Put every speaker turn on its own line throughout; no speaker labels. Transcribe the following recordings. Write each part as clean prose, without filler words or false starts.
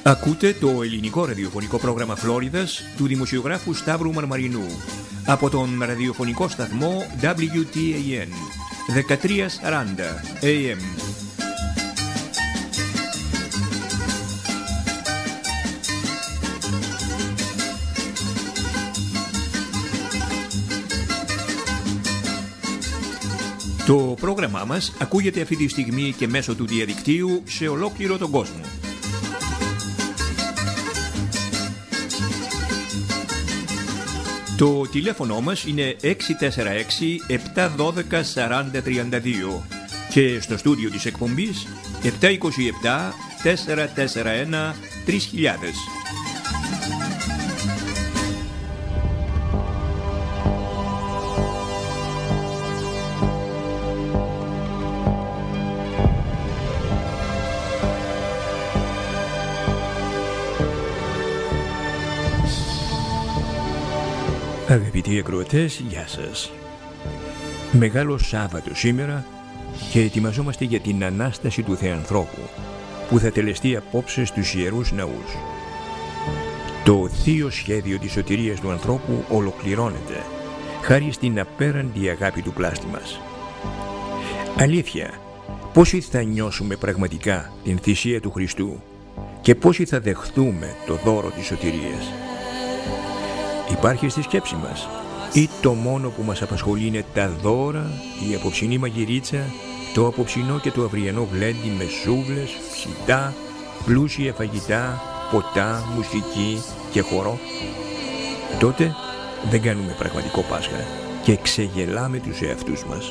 Ακούτε το ελληνικό ραδιοφωνικό πρόγραμμα Φλόριδας του δημοσιογράφου Σταύρου Μαρμαρινού από τον ραδιοφωνικό σταθμό WTAN 1340 AM. Το πρόγραμμά μας ακούγεται αυτή τη στιγμή και μέσω του διαδικτύου σε ολόκληρο τον κόσμο. Το τηλέφωνο μας είναι 646-712-4032 και στο στούντιο της εκπομπής 727-441-3000. Αγαπητοί ακροατές, γεια σας. Μεγάλο Σάββατο σήμερα και ετοιμαζόμαστε για την Ανάσταση του Θεανθρώπου που θα τελεστεί απόψε στους Ιερούς Ναούς. Το θείο σχέδιο της σωτηρίας του ανθρώπου ολοκληρώνεται χάρη στην απέραντη αγάπη του πλάστη μας. Αλήθεια, πόσοι θα νιώσουμε πραγματικά την θυσία του Χριστού και πόσοι θα δεχθούμε το δώρο της σωτηρίας? Υπάρχει στη σκέψη μας ή το μόνο που μας απασχολεί είναι τα δώρα, η απόψινή μαγειρίτσα, το απόψινό και το αυριανό γλέντι με σούβλες, ψητά, πλούσια φαγητά, ποτά, μουσική και χορό? Τότε δεν κάνουμε πραγματικό Πάσχα και ξεγελάμε τους εαυτούς μας.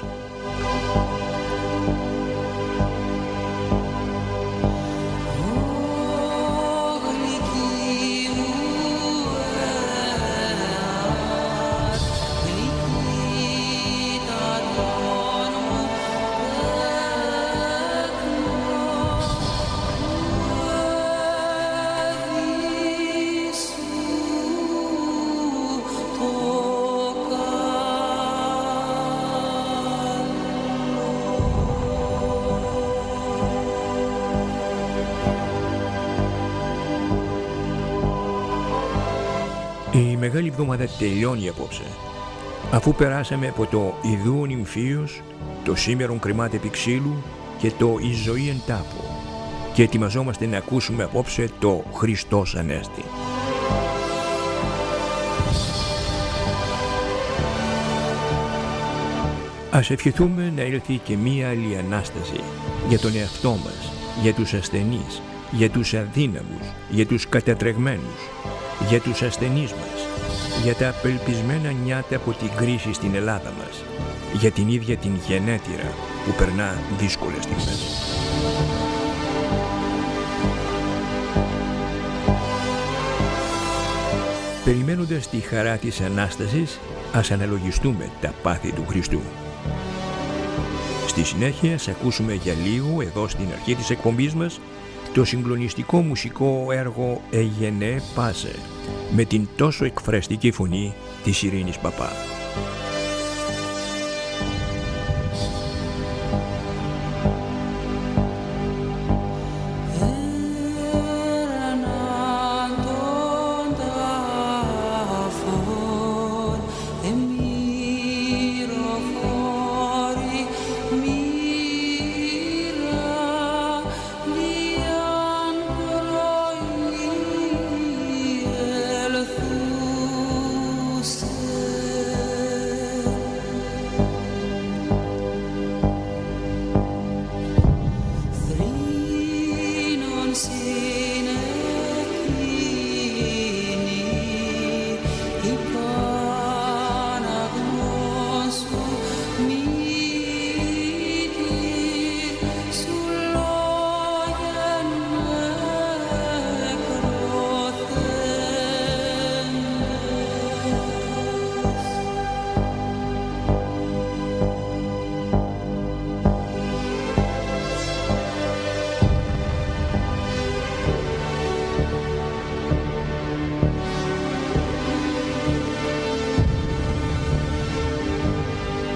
Η Μεγάλη Εβδομάδα τελειώνει απόψε, αφού περάσαμε από το «Ιδού νυμφίος», το «Σήμερον κρυμάται επί ξύλου» και το «Η ζωή εν τάφο» και ετοιμαζόμαστε να ακούσουμε απόψε το «Χριστός Ανέστη». Ας ευχηθούμε να έλθει και μία άλλη Ανάσταση για τον εαυτό μας, για τους ασθενείς, για τους αδύναμους, για τους κατατρεγμένους, για τους ασθενείς μας, για τα απελπισμένα νιάτα από την κρίση στην Ελλάδα μας, για την ίδια την γενέτειρα που περνά δύσκολες στιγμές. Περιμένοντας τη χαρά της Ανάστασης, ας αναλογιστούμε τα πάθη του Χριστού. Στη συνέχεια ας ακούσουμε για λίγο, εδώ στην αρχή της εκπομπής μας, το συγκλονιστικό μουσικό έργο «Εγενέ Πάσε» με την τόσο εκφραστική φωνή της Ειρήνης Παπά.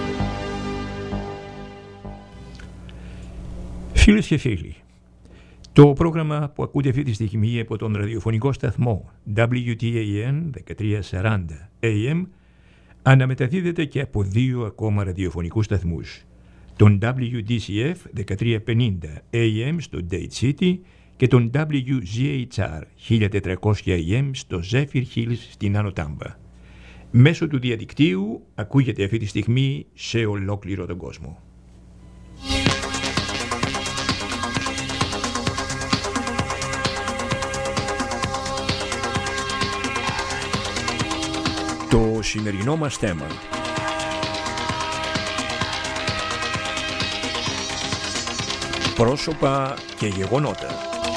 Φίλες και φίλοι, Το πρόγραμμα που ακούτε αυτή τη στιγμή από τον ραδιοφωνικό σταθμό WTAN 1340 AM αναμεταδίδεται και από 2 ακόμα ραδιοφωνικούς σταθμούς, τον WDCF 1350 AM στο Dade City και τον WGHR 1400 AM στο Zephyr Hills στην Άνω Τάμπα. Μέσω του διαδικτύου ακούγεται αυτή τη στιγμή σε ολόκληρο τον κόσμο. Το σημερινό μας θέμα: πρόσωπα και γεγονότα.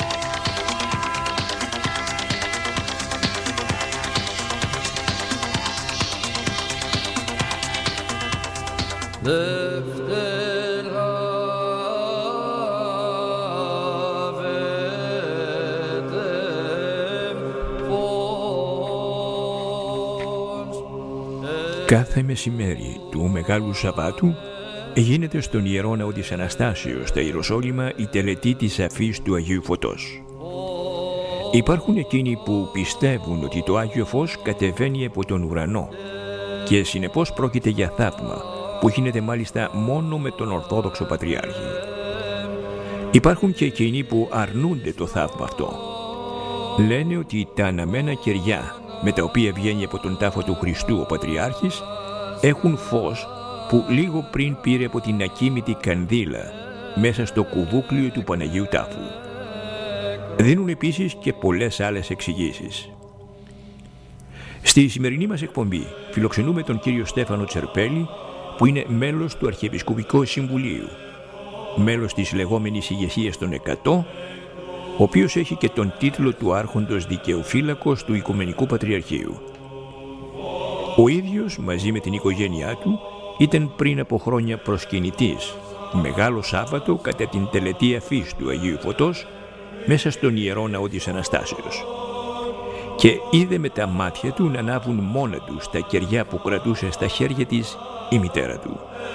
Κάθε μεσημέρι του Μεγάλου Σαββάτου γίνεται στον Ιερό Ναό της Αναστάσεως στα Ιεροσόλυμα η τελετή της αφής του Αγίου Φωτός. Υπάρχουν εκείνοι που πιστεύουν ότι το Άγιο Φως κατεβαίνει από τον ουρανό και συνεπώς πρόκειται για θαύμα που γίνεται μάλιστα μόνο με τον Ορθόδοξο Πατριάρχη. Υπάρχουν και εκείνοι που αρνούνται το θαύμα αυτό. Λένε ότι τα αναμένα κεριά με τα οποία βγαίνει από τον τάφο του Χριστού ο Πατριάρχης έχουν φως που λίγο πριν πήρε από την ακίμητη κανδύλα μέσα στο κουβούκλιο του Παναγίου Τάφου. Δίνουν επίσης και πολλές άλλες εξηγήσεις. Στη σημερινή μας εκπομπή φιλοξενούμε τον κύριο Στέφανο Τσερπέλη, που είναι μέλος του Αρχιεπισκοπικού Συμβουλίου, μέλος της λεγόμενης ηγεσίας των 100, ο οποίος έχει και τον τίτλο του Άρχοντος Δικαιοφύλακος του Οικουμενικού Πατριαρχείου. Ο ίδιος, μαζί με την οικογένειά του, ήταν πριν από χρόνια προσκυνητής, Μεγάλο Σάββατο κατά την τελετή αφής του Αγίου Φωτός, μέσα στον Ιερό Ναό της Αναστάσεως. Και είδε με τα μάτια του να ανάβουν μόνα τους τα κεριά που κρατούσε στα χέρια της η μητέρα του.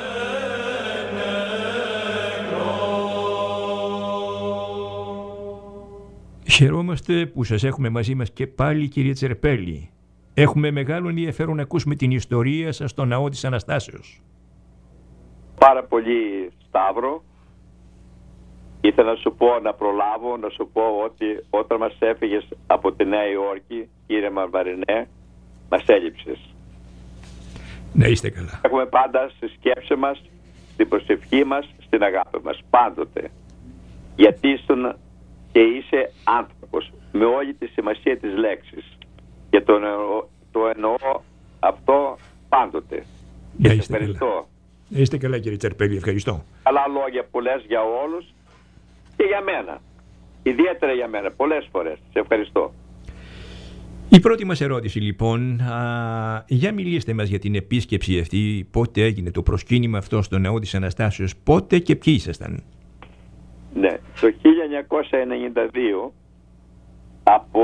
Χαιρόμαστε που σας έχουμε μαζί μας και πάλι, κύριε Τσερπέλη. Έχουμε μεγάλο ενδιαφέρον να ακούσουμε την ιστορία σας στο Ναό της Αναστάσεως.
Πάρα πολύ, Σταύρο. Ήθελα να σου πω, να προλάβω, να σου πω ότι όταν μας έφυγες από τη Νέα Υόρκη, κύριε Μαρβαρινέ, μας έλειψες.
Να είστε καλά.
Έχουμε πάντα στη σκέψη μας, στην προσευχή μας, στην αγάπη μας, πάντοτε. Γιατί ήσουν και είσαι άνθρωπος, με όλη τη σημασία της λέξης. Και το εννοώ αυτό πάντοτε. Και σε ευχαριστώ.
Καλά. Είστε καλά, κύριε Τσερπέλη, ευχαριστώ.
Καλά λόγια που λες για όλους και για μένα. Ιδιαίτερα για μένα, πολλές φορές. Σε ευχαριστώ.
Η πρώτη μας ερώτηση λοιπόν, για μιλήστε μας για την επίσκεψη αυτή, πότε έγινε το προσκύνημα αυτό στο Ναό της Αναστάσεως, πότε και ποιοι ήσασταν?
Ναι, το 1992 από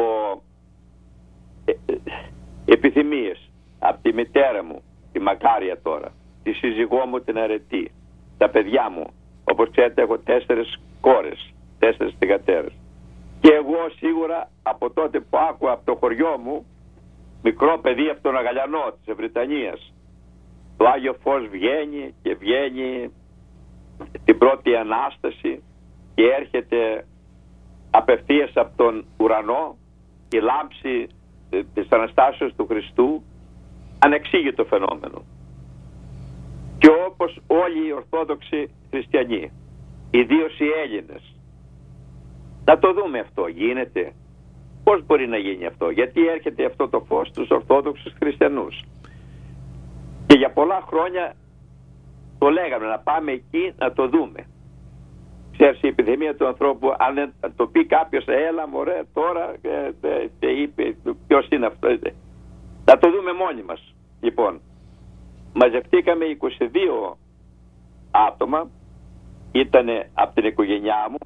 επιθυμίες από τη μητέρα μου, τη Μακάρια τώρα, τη σύζυγό μου την Αρετή, τα παιδιά μου, όπως ξέρετε έχω 4 κόρες, 4 θυγατέρες. Και εγώ σίγουρα από τότε που άκουα από το χωριό μου, μικρό παιδί από τον Αγαλιανό της Βρυτανίας, το Άγιο Φως βγαίνει και βγαίνει την πρώτη Ανάσταση και έρχεται απευθείας από τον ουρανό η λάμψη της Αναστάσεως του Χριστού, ανεξήγητο φαινόμενο. Και όπως όλοι οι Ορθόδοξοι Χριστιανοί, ιδίως οι Έλληνες, να το δούμε αυτό, γίνεται. Πώς μπορεί να γίνει αυτό? Γιατί έρχεται αυτό το φως στους Ορθόδοξους Χριστιανούς. Και για πολλά χρόνια το λέγαμε, να πάμε εκεί να το δούμε. Ξέρεις, η επιθυμία του ανθρώπου, αν το πει κάποιος, έλα μωρέ τώρα, και είπε, ποιος είναι αυτό? Να το δούμε μόνοι μας. Λοιπόν, μαζευτήκαμε 22 άτομα, ήταν από την οικογένειά μου,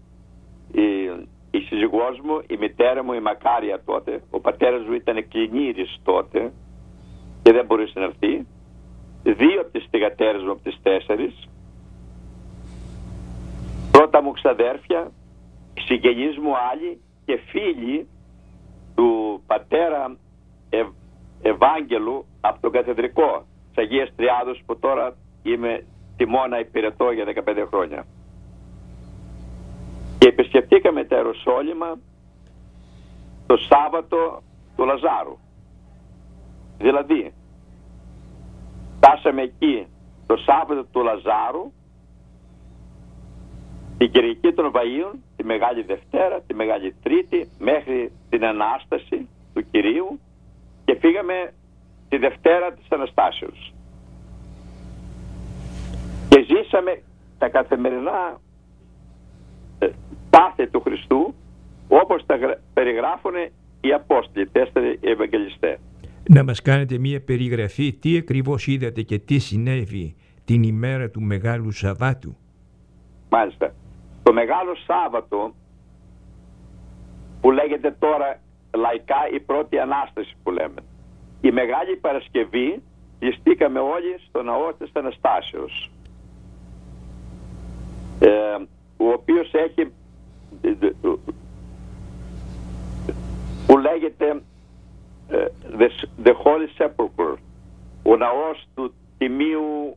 η σύζυγός μου, η μητέρα μου, η Μακάρια τότε, ο πατέρας μου ήταν κλινήρης τότε και δεν μπορούσε να έρθει, 2 από τις θυγατέρες μου από τις 4, πρώτα μου ξαδέρφια, η συγγενείς μου άλλοι και φίλοι του πατέρα Ευάγγελου από τον Καθεδρικό της Αγίας Τριάδος, που τώρα είμαι τιμώνα υπηρετώ για 15 χρόνια. Και επισκεφτήκαμε τα Ιεροσόλυμα το Σάββατο του Λαζάρου. Δηλαδή, φτάσαμε εκεί το Σάββατο του Λαζάρου, την Κυριακή των Βαΐων, τη Μεγάλη Δευτέρα, τη Μεγάλη Τρίτη, μέχρι την Ανάσταση του Κυρίου, και φύγαμε τη Δευτέρα της Αναστάσεως. Και ζήσαμε τα καθημερινά πάθη του Χριστού, όπως τα περιγράφουν οι Απόστολοι, 4 Ευαγγελιστές.
Να μας κάνετε μία περιγραφή τι ακριβώς είδατε και τι συνέβη την ημέρα του Μεγάλου Σαββάτου.
Μάλιστα. Το Μεγάλο Σάββατο, που λέγεται τώρα λαϊκά η πρώτη Ανάσταση που λέμε, η Μεγάλη Παρασκευή, κλειστήκαμε όλοι στο ναό της Αναστάσεως, ο οποίος έχει, που λέγεται The Holy Sepulchre, ο ναός του Τιμίου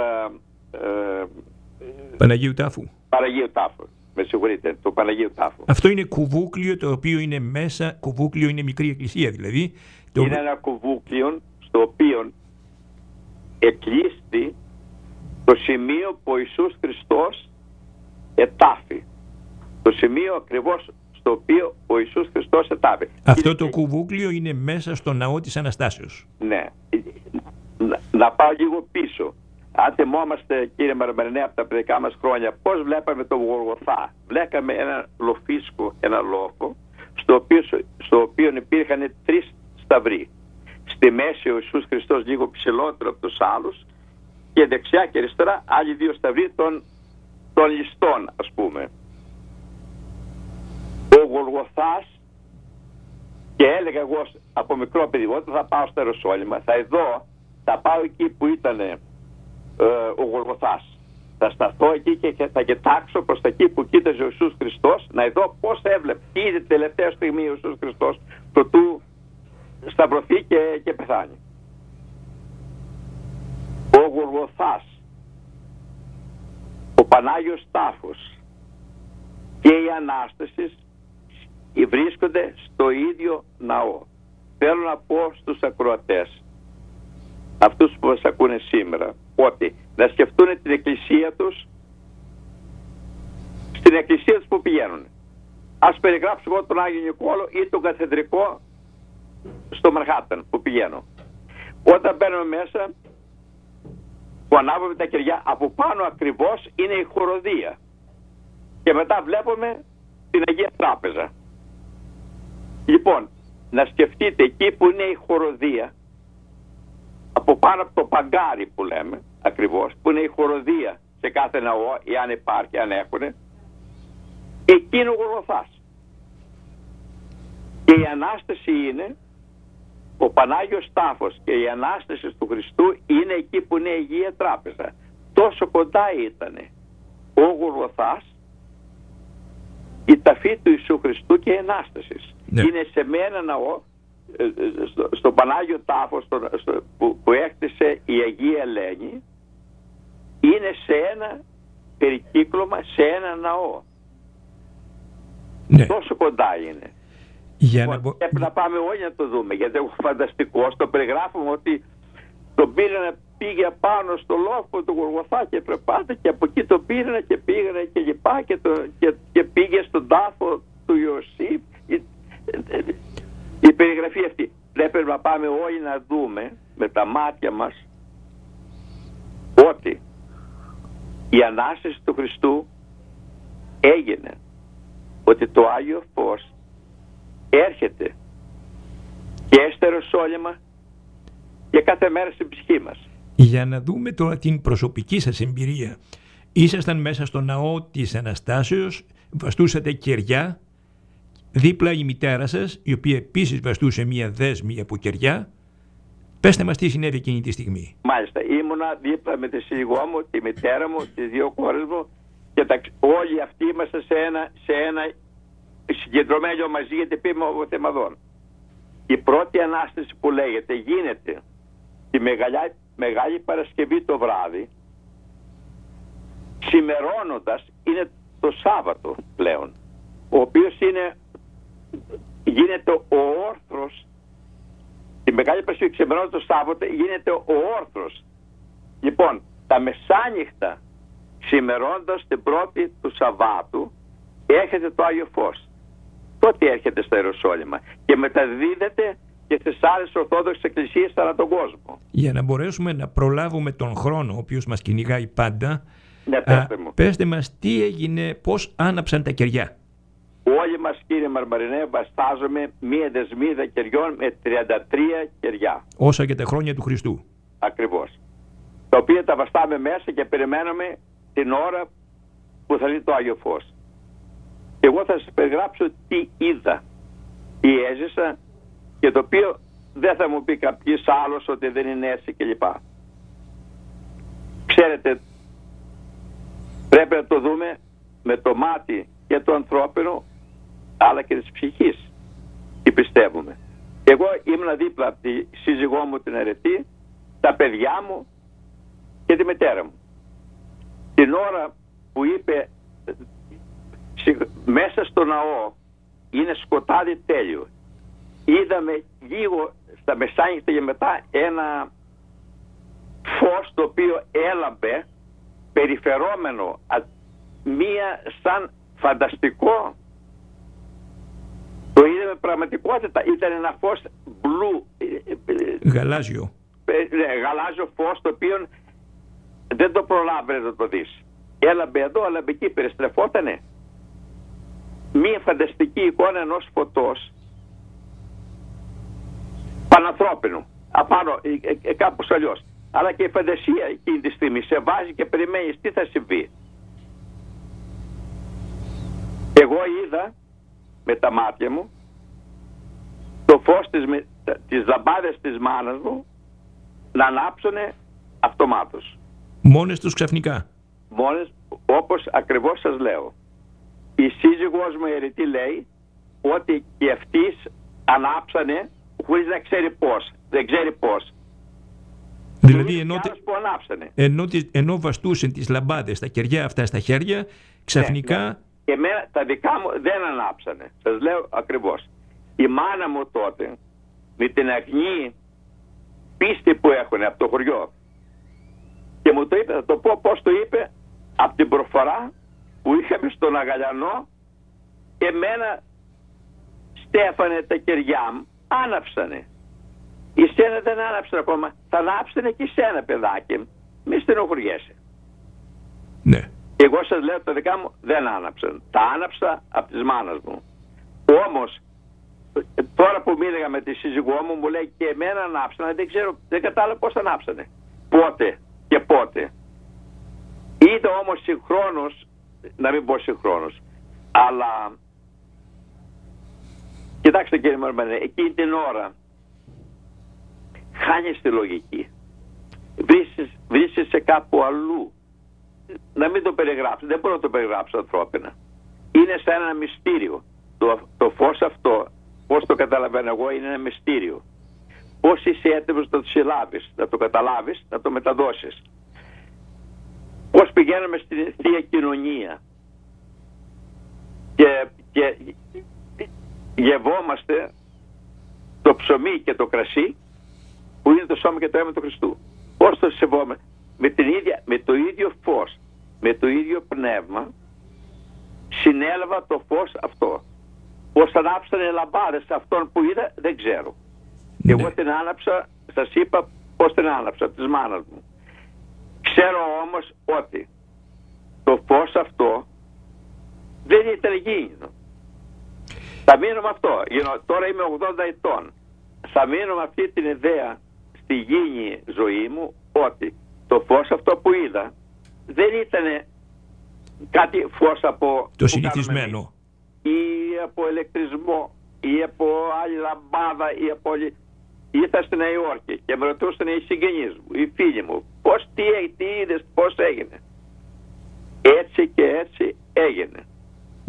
Παναγίου Τάφου.
Παναγίου Τάφου. Με συγχωρείτε, το Παναγίου Τάφου.
Αυτό είναι κουβούκλιο, το οποίο είναι μέσα, κουβούκλιο είναι μικρή εκκλησία δηλαδή.
Είναι ένα κουβούκλιο στο οποίο εκλείστη το σημείο που ο Ιησούς Χριστός ετάφη. Το σημείο ακριβώς στο οποίο ο Ιησούς Χριστός ετάφη.
Αυτό το κουβούκλιο είναι μέσα στο ναό της Αναστάσεως.
Ναι. Να πάω λίγο πίσω. Αν θυμόμαστε, κύριε Μαρμαρινέ, από τα παιδικά μας χρόνια, πώς βλέπαμε τον Γολγοθά. Βλέπαμε ένα λοφίσκο, ένα λόφο, στο οποίο υπήρχαν 3 σταυροί. Στη μέση ο Ιησούς Χριστός λίγο ψηλότερο από τους άλλους, και δεξιά και αριστερά άλλοι 2 σταυροί των ληστών, ας πούμε. Ο Γολγοθάς, και έλεγα εγώ από μικρό παιδί, όταν θα πάω στα Ιεροσόλυμα, θα πάω εκεί που ήταν ο Γολγοθάς. Θα σταθώ εκεί και θα κοιτάξω προς τα εκεί που κοίταζε ο Ιησούς Χριστός, να δω πώς έβλεπε, τι είδε τελευταία στιγμή ο Ιησούς Χριστός προτού σταυρωθεί και πεθάνει. Ο Γολγοθάς, ο Πανάγιος Τάφος και η Ανάσταση βρίσκονται στο ίδιο ναό. Θέλω να πω στους ακροατές, αυτούς που μας ακούνε σήμερα, ότι να σκεφτούν την εκκλησία τους στην εκκλησία τους που πηγαίνουν. Ας περιγράψω εγώ τον Άγιο Νικόλο ή τον Καθεδρικό στο Μανχάταν που πηγαίνω. Όταν μπαίνουμε μέσα, που ανάβουμε τα κεριά, από πάνω ακριβώς είναι η χοροδία. Και μετά βλέπουμε την Αγία Τράπεζα. Λοιπόν, να σκεφτείτε εκεί που είναι η χοροδία, από πάνω από το παγκάρι που λέμε ακριβώς, που είναι η χοροδία σε κάθε ναό, ή αν υπάρχει, αν έχουνε, εκεί είναι ο Γολγοθάς. Και η Ανάσταση είναι ο Πανάγιος Τάφος, και η Ανάσταση του Χριστού είναι εκεί που είναι η Αγία Τράπεζα. Τόσο κοντά ήτανε ο Γολγοθάς, η ταφή του Ιησού Χριστού και η Ανάσταση. Ναι. Είναι σε ένα ναό, στο Πανάγιο Τάφο που έκτισε η Αγία Ελένη, είναι σε ένα περικύκλωμα, σε ένα ναό. Ναι. Τόσο κοντά είναι.
Πρέπει
να πάμε όλοι να το δούμε, γιατί είναι φανταστικό. Στο περιγράφουμε ότι τον πήρανε, πήγε πάνω στο λόφο του Γολγοθά και περπάτε, και από εκεί τον πήρανε και πήγανε και λοιπά, και πήγε στον τάφο του Ιωσήφ. Η περιγραφή αυτή. Πρέπει να πάμε όλοι να δούμε με τα μάτια μας ότι η Ανάσταση του Χριστού έγινε, ότι το Άγιο Φως έρχεται και στο Ιεροσόλυμα και κάθε μέρα στην ψυχή μας.
Για να δούμε τώρα την προσωπική σας εμπειρία. Ήσασταν μέσα στο ναό της Αναστάσεως, βαστούσατε κεριά, δίπλα η μητέρα σας, η οποία επίσης βαστούσε μία δέσμη από κεριά. Πέστε μας τι συνέβη εκείνη τη στιγμή.
Μάλιστα, ήμουνα δίπλα με τη σύζυγό μου, τη μητέρα μου, τις 2 κόρες μου, και όλοι αυτοί είμαστε σε ένα συγκεντρωμένοι μαζί, γιατί πήγαμε ο Θεμαδόν. Η πρώτη Ανάσταση που λέγεται γίνεται τη Μεγάλη Παρασκευή το βράδυ, ξημερώνοντας, είναι το Σάββατο πλέον, ο οποίος γίνεται ο όρθρος. Τη Μεγάλη Παρασκευή ξημερώνοντας το Σάββατο γίνεται ο όρθρος. Λοιπόν, τα μεσάνυχτα ξημερώνοντας την πρώτη του Σαββάτου έρχεται το Άγιο Φως. Τότε έρχεται στα Ιεροσόλυμα και μεταδίδεται και στις άλλες Ορθόδοξες Εκκλησίες ανά τον κόσμο.
Για να μπορέσουμε να προλάβουμε τον χρόνο ο οποίος μας κυνηγάει πάντα,
ναι,
πέστε μας τι έγινε, πώς άναψαν τα κεριά.
Όλοι μας, κύριε Μαρμαρινέ, βαστάζουμε μία δεσμίδα κεριών με 33 κεριά.
Όσα και τα χρόνια του Χριστού.
Ακριβώς. Τα οποία τα βαστάμε μέσα και περιμένουμε την ώρα που θα δει το Άγιο Φως. Εγώ θα σας περιγράψω τι είδα, τι έζησα, και το οποίο δεν θα μου πει κάποιος άλλος ότι δεν είναι έτσι κλπ. Ξέρετε, πρέπει να το δούμε με το μάτι και το ανθρώπινο, αλλά και της ψυχής, τι πιστεύουμε. Εγώ ήμουν δίπλα από τη σύζυγό μου την Αρετή, τα παιδιά μου και τη μητέρα μου. Την ώρα που είπε μέσα στο ναό είναι σκοτάδι τέλειο, είδαμε λίγο στα μεσάνυχτα και μετά ένα φως το οποίο έλαμπε περιφερόμενο, μία σαν φανταστικό. Το είδαμε πραγματικότητα, ήταν ένα φως μπλου,
γαλάζιο.
Γαλάζιο φως, το οποίο δεν το προλάβαινε να το δεις. Έλαμπε εδώ, έλαμπε εκεί, περιστρεφότανε. Μία φανταστική εικόνα ενός φωτός πανανθρώπινου, απάνω, κάπως αλλιώς. Αλλά και η φαντασία εκείνη τη στιγμή σε βάζει και περιμένεις τι θα συμβεί. Εγώ είδα με τα μάτια μου το φως τις λαμπάδες της μάνας μου να ανάψουνε αυτομάτως.
Μόνες τους ξαφνικά.
Μόνες, όπως ακριβώς σας λέω. Η σύζυγός μου η Αρετή λέει ότι και αυτής ανάψανε χωρίς να ξέρει πώς. Δεν ξέρει πώς.
Δηλαδή
ενώ
βαστούσαν τις λαμπάδες, τα κεριά αυτά στα χέρια, ξαφνικά...
Ναι. Και εμένα τα δικά μου δεν ανάψανε. Σας λέω ακριβώς. Η μάνα μου τότε, με την αγνή πίστη που έχουν από το χωριό, και μου το είπε, θα το πω πώς το είπε, από την προφορά που είχαμε στον Αγαλιανό, εμένα, Στέφανε, τα κεριά μου άναψανε. Η σένα δεν άναψε ακόμα. Θα ανάψανε και σένα, παιδάκι. Μη στενοχωριέσαι.
Ναι.
Εγώ σας λέω, τα δικά μου δεν άναψαν. Τα άναψα από τις μάνας μου. Όμως, τώρα που μίλαγα με τη σύζυγό μου, μου λέει και εμένα ανάψανε. Δεν κατάλαβα πώς ανάψανε. Πότε και πότε. Είδα όμως συγχρόνως, να μην πω συγχρόνως, αλλά κοιτάξτε κύριε Μαρμανέ, εκείνη την ώρα χάνεις τη λογική. Βρίσκεσαι κάπου αλλού. Να μην το περιγράψω, δεν μπορώ να το περιγράψω ανθρώπινα. Είναι σαν ένα μυστήριο. Το φως αυτό, πώς το καταλαβαίνω εγώ, είναι ένα μυστήριο. Πώς είσαι έτοιμος να το συλλάβεις, να το καταλάβεις, να το μεταδώσεις. Πώς πηγαίνουμε στη Θεία Κοινωνία και γευόμαστε το ψωμί και το κρασί που είναι το σώμα και το αίμα του Χριστού. Πώς το σεβόμαστε? Με το ίδιο φως, με το ίδιο πνεύμα συνέλαβα το φως αυτό. Πώς ανάψανε λαμπάδες αυτόν που είδα δεν ξέρω.
Ναι.
Εγώ την άναψα, σας είπα πώς την άναψα, της μάνας μου. Ξέρω όμως ότι το φως αυτό δεν ήταν γήινο. Θα μείνω με αυτό. Τώρα είμαι 80 ετών. Θα μείνω με αυτή την ιδέα στη γήινη ζωή μου, ότι το φως αυτό που είδα δεν ήταν κάτι φως από
το συνηθισμένο
ή από ηλεκτρισμό ή από άλλη λαμπάδα ή από άλλη... Ήρθα στη Νέα Υόρκη και με ρωτούσαν οι συγγενείς μου, οι φίλοι μου, πώς, τι είδες, πώς έγινε. Έτσι και έτσι έγινε.
Ναι.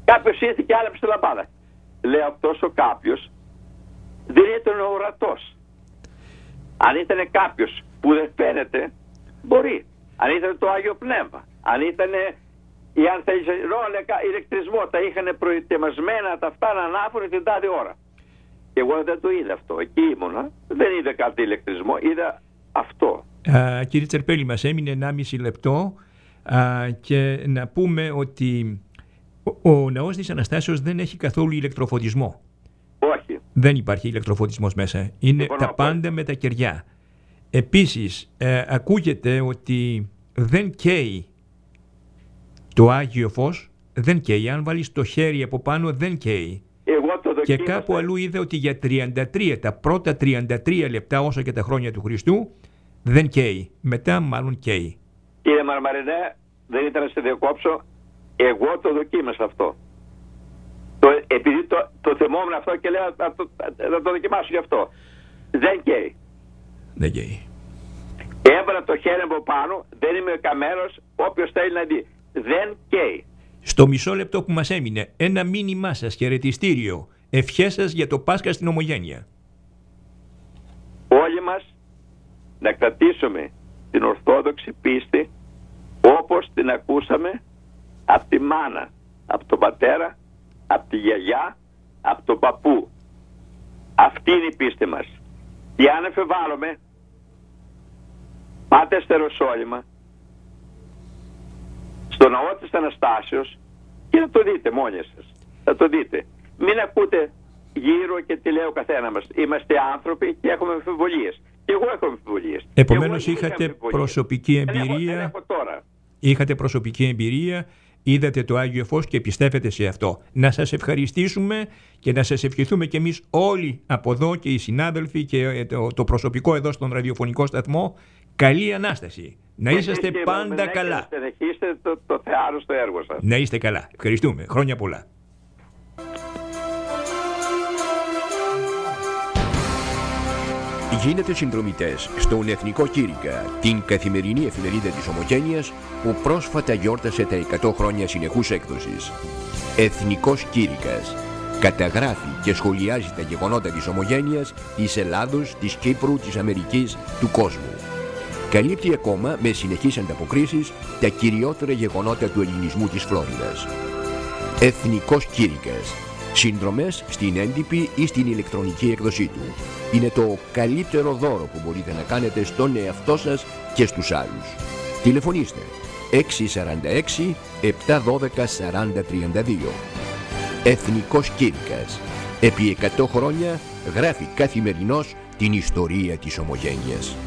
Κάποιος ήρθε και άλεψε τη λαμπάδα. Λέει, αυτός ο κάποιος δεν ήταν ο ορατός. Αν ήταν κάποιος που δεν φαίνεται, μπορεί. Αν ήταν το Άγιο Πνεύμα, αν ήταν, ή αν θα είχε ηλεκτρισμό, τα είχαν προετοιμασμένα τα αυτά να ανάφερε την τάδε ώρα. Εγώ δεν το είδα αυτό. Εκεί ήμουνα, δεν είδα κάτι ηλεκτρισμό, είδα αυτό.
Κύριε Τσερπέλη, μας έμεινε 1,5 λεπτό και να πούμε ότι ο ναός της Αναστάσεως δεν έχει καθόλου ηλεκτροφωτισμό.
Όχι.
Δεν υπάρχει ηλεκτροφωτισμός μέσα. Είναι τα πάντα με τα κεριά. Επίσης, ακούγεται ότι δεν καίει το Άγιο Φως, δεν καίει. Αν βάλεις το χέρι από πάνω, δεν καίει.
Εγώ το
και κάπου αλλού είδε ότι για 33, τα πρώτα 33 λεπτά, όσο και τα χρόνια του Χριστού, δεν καίει. Μετά μάλλον καίει.
Κύριε Μαρμαρινέ, δεν ήταν να σε διακόψω. Εγώ το δοκίμασα αυτό. Επειδή το θυμόμουν αυτό και λέω να το δοκιμάσω γι' αυτό. Δεν καίει.
Δεν καίει.
Έβαλα το χέρι από πάνω, δεν είμαι καμένος, όποιος θέλει να δει. Δεν καίει.
Στο μισό λεπτό που μας έμεινε, ένα μήνυμά σας, χαιρετιστήριο, ευχές σας για το Πάσχα στην Ομογένεια.
Όλοι μας να κρατήσουμε την Ορθόδοξη πίστη όπως την ακούσαμε από τη μάνα, από τον πατέρα, από τη γιαγιά, από τον παππού. Αυτή είναι η πίστη μας. Και αν εφεβάλλουμε, πάτε στο Ιεροσόλυμα, στο ναό της Αναστάσεως και να το δείτε μόνοι σας. Θα το δείτε. Μην ακούτε γύρω και τι λέει ο καθένα μας. Είμαστε άνθρωποι και έχουμε αμφιβολίες. Και εγώ έχω αμφιβολίες.
Επομένως είχατε προσωπική εμπειρία. Είχατε προσωπική εμπειρία, είδατε το Άγιο Φως και πιστεύετε σε αυτό. Να σας ευχαριστήσουμε και να σας ευχηθούμε και εμείς όλοι από εδώ και οι συνάδελφοι και το προσωπικό εδώ στον ραδιοφωνικό σταθμό. Καλή Ανάσταση. Να είσαστε πάντα καλά.
Συνεχίστε το θεάρο στο έργο σας.
Να είστε καλά. Ευχαριστούμε. Χρόνια πολλά. Γίνετε συνδρομητές στον Εθνικό Κήρυκα, την καθημερινή εφημερίδα της Ομογένειας που πρόσφατα γιόρτασε τα 100 χρόνια συνεχούς έκδοσης. Εθνικός Κήρυκας. Καταγράφει και σχολιάζει τα γεγονότα της Ομογένειας, της Ελλάδος, της Κύπρου, της Αμερικής, του κόσμου. Καλύπτει ακόμα με συνεχείς ανταποκρίσεις τα κυριότερα γεγονότα του ελληνισμού της Φλόριδας. Εθνικός Κήρυκας. Συνδρομές στην έντυπη ή στην ηλεκτρονική έκδοσή του. Είναι το καλύτερο δώρο που μπορείτε να κάνετε στον εαυτό σας και στους άλλους. Τηλεφωνήστε 646 712 4032. Εθνικός Κήρυκας. Επί 100 χρόνια γράφει καθημερινώς την ιστορία της Ομογένειας.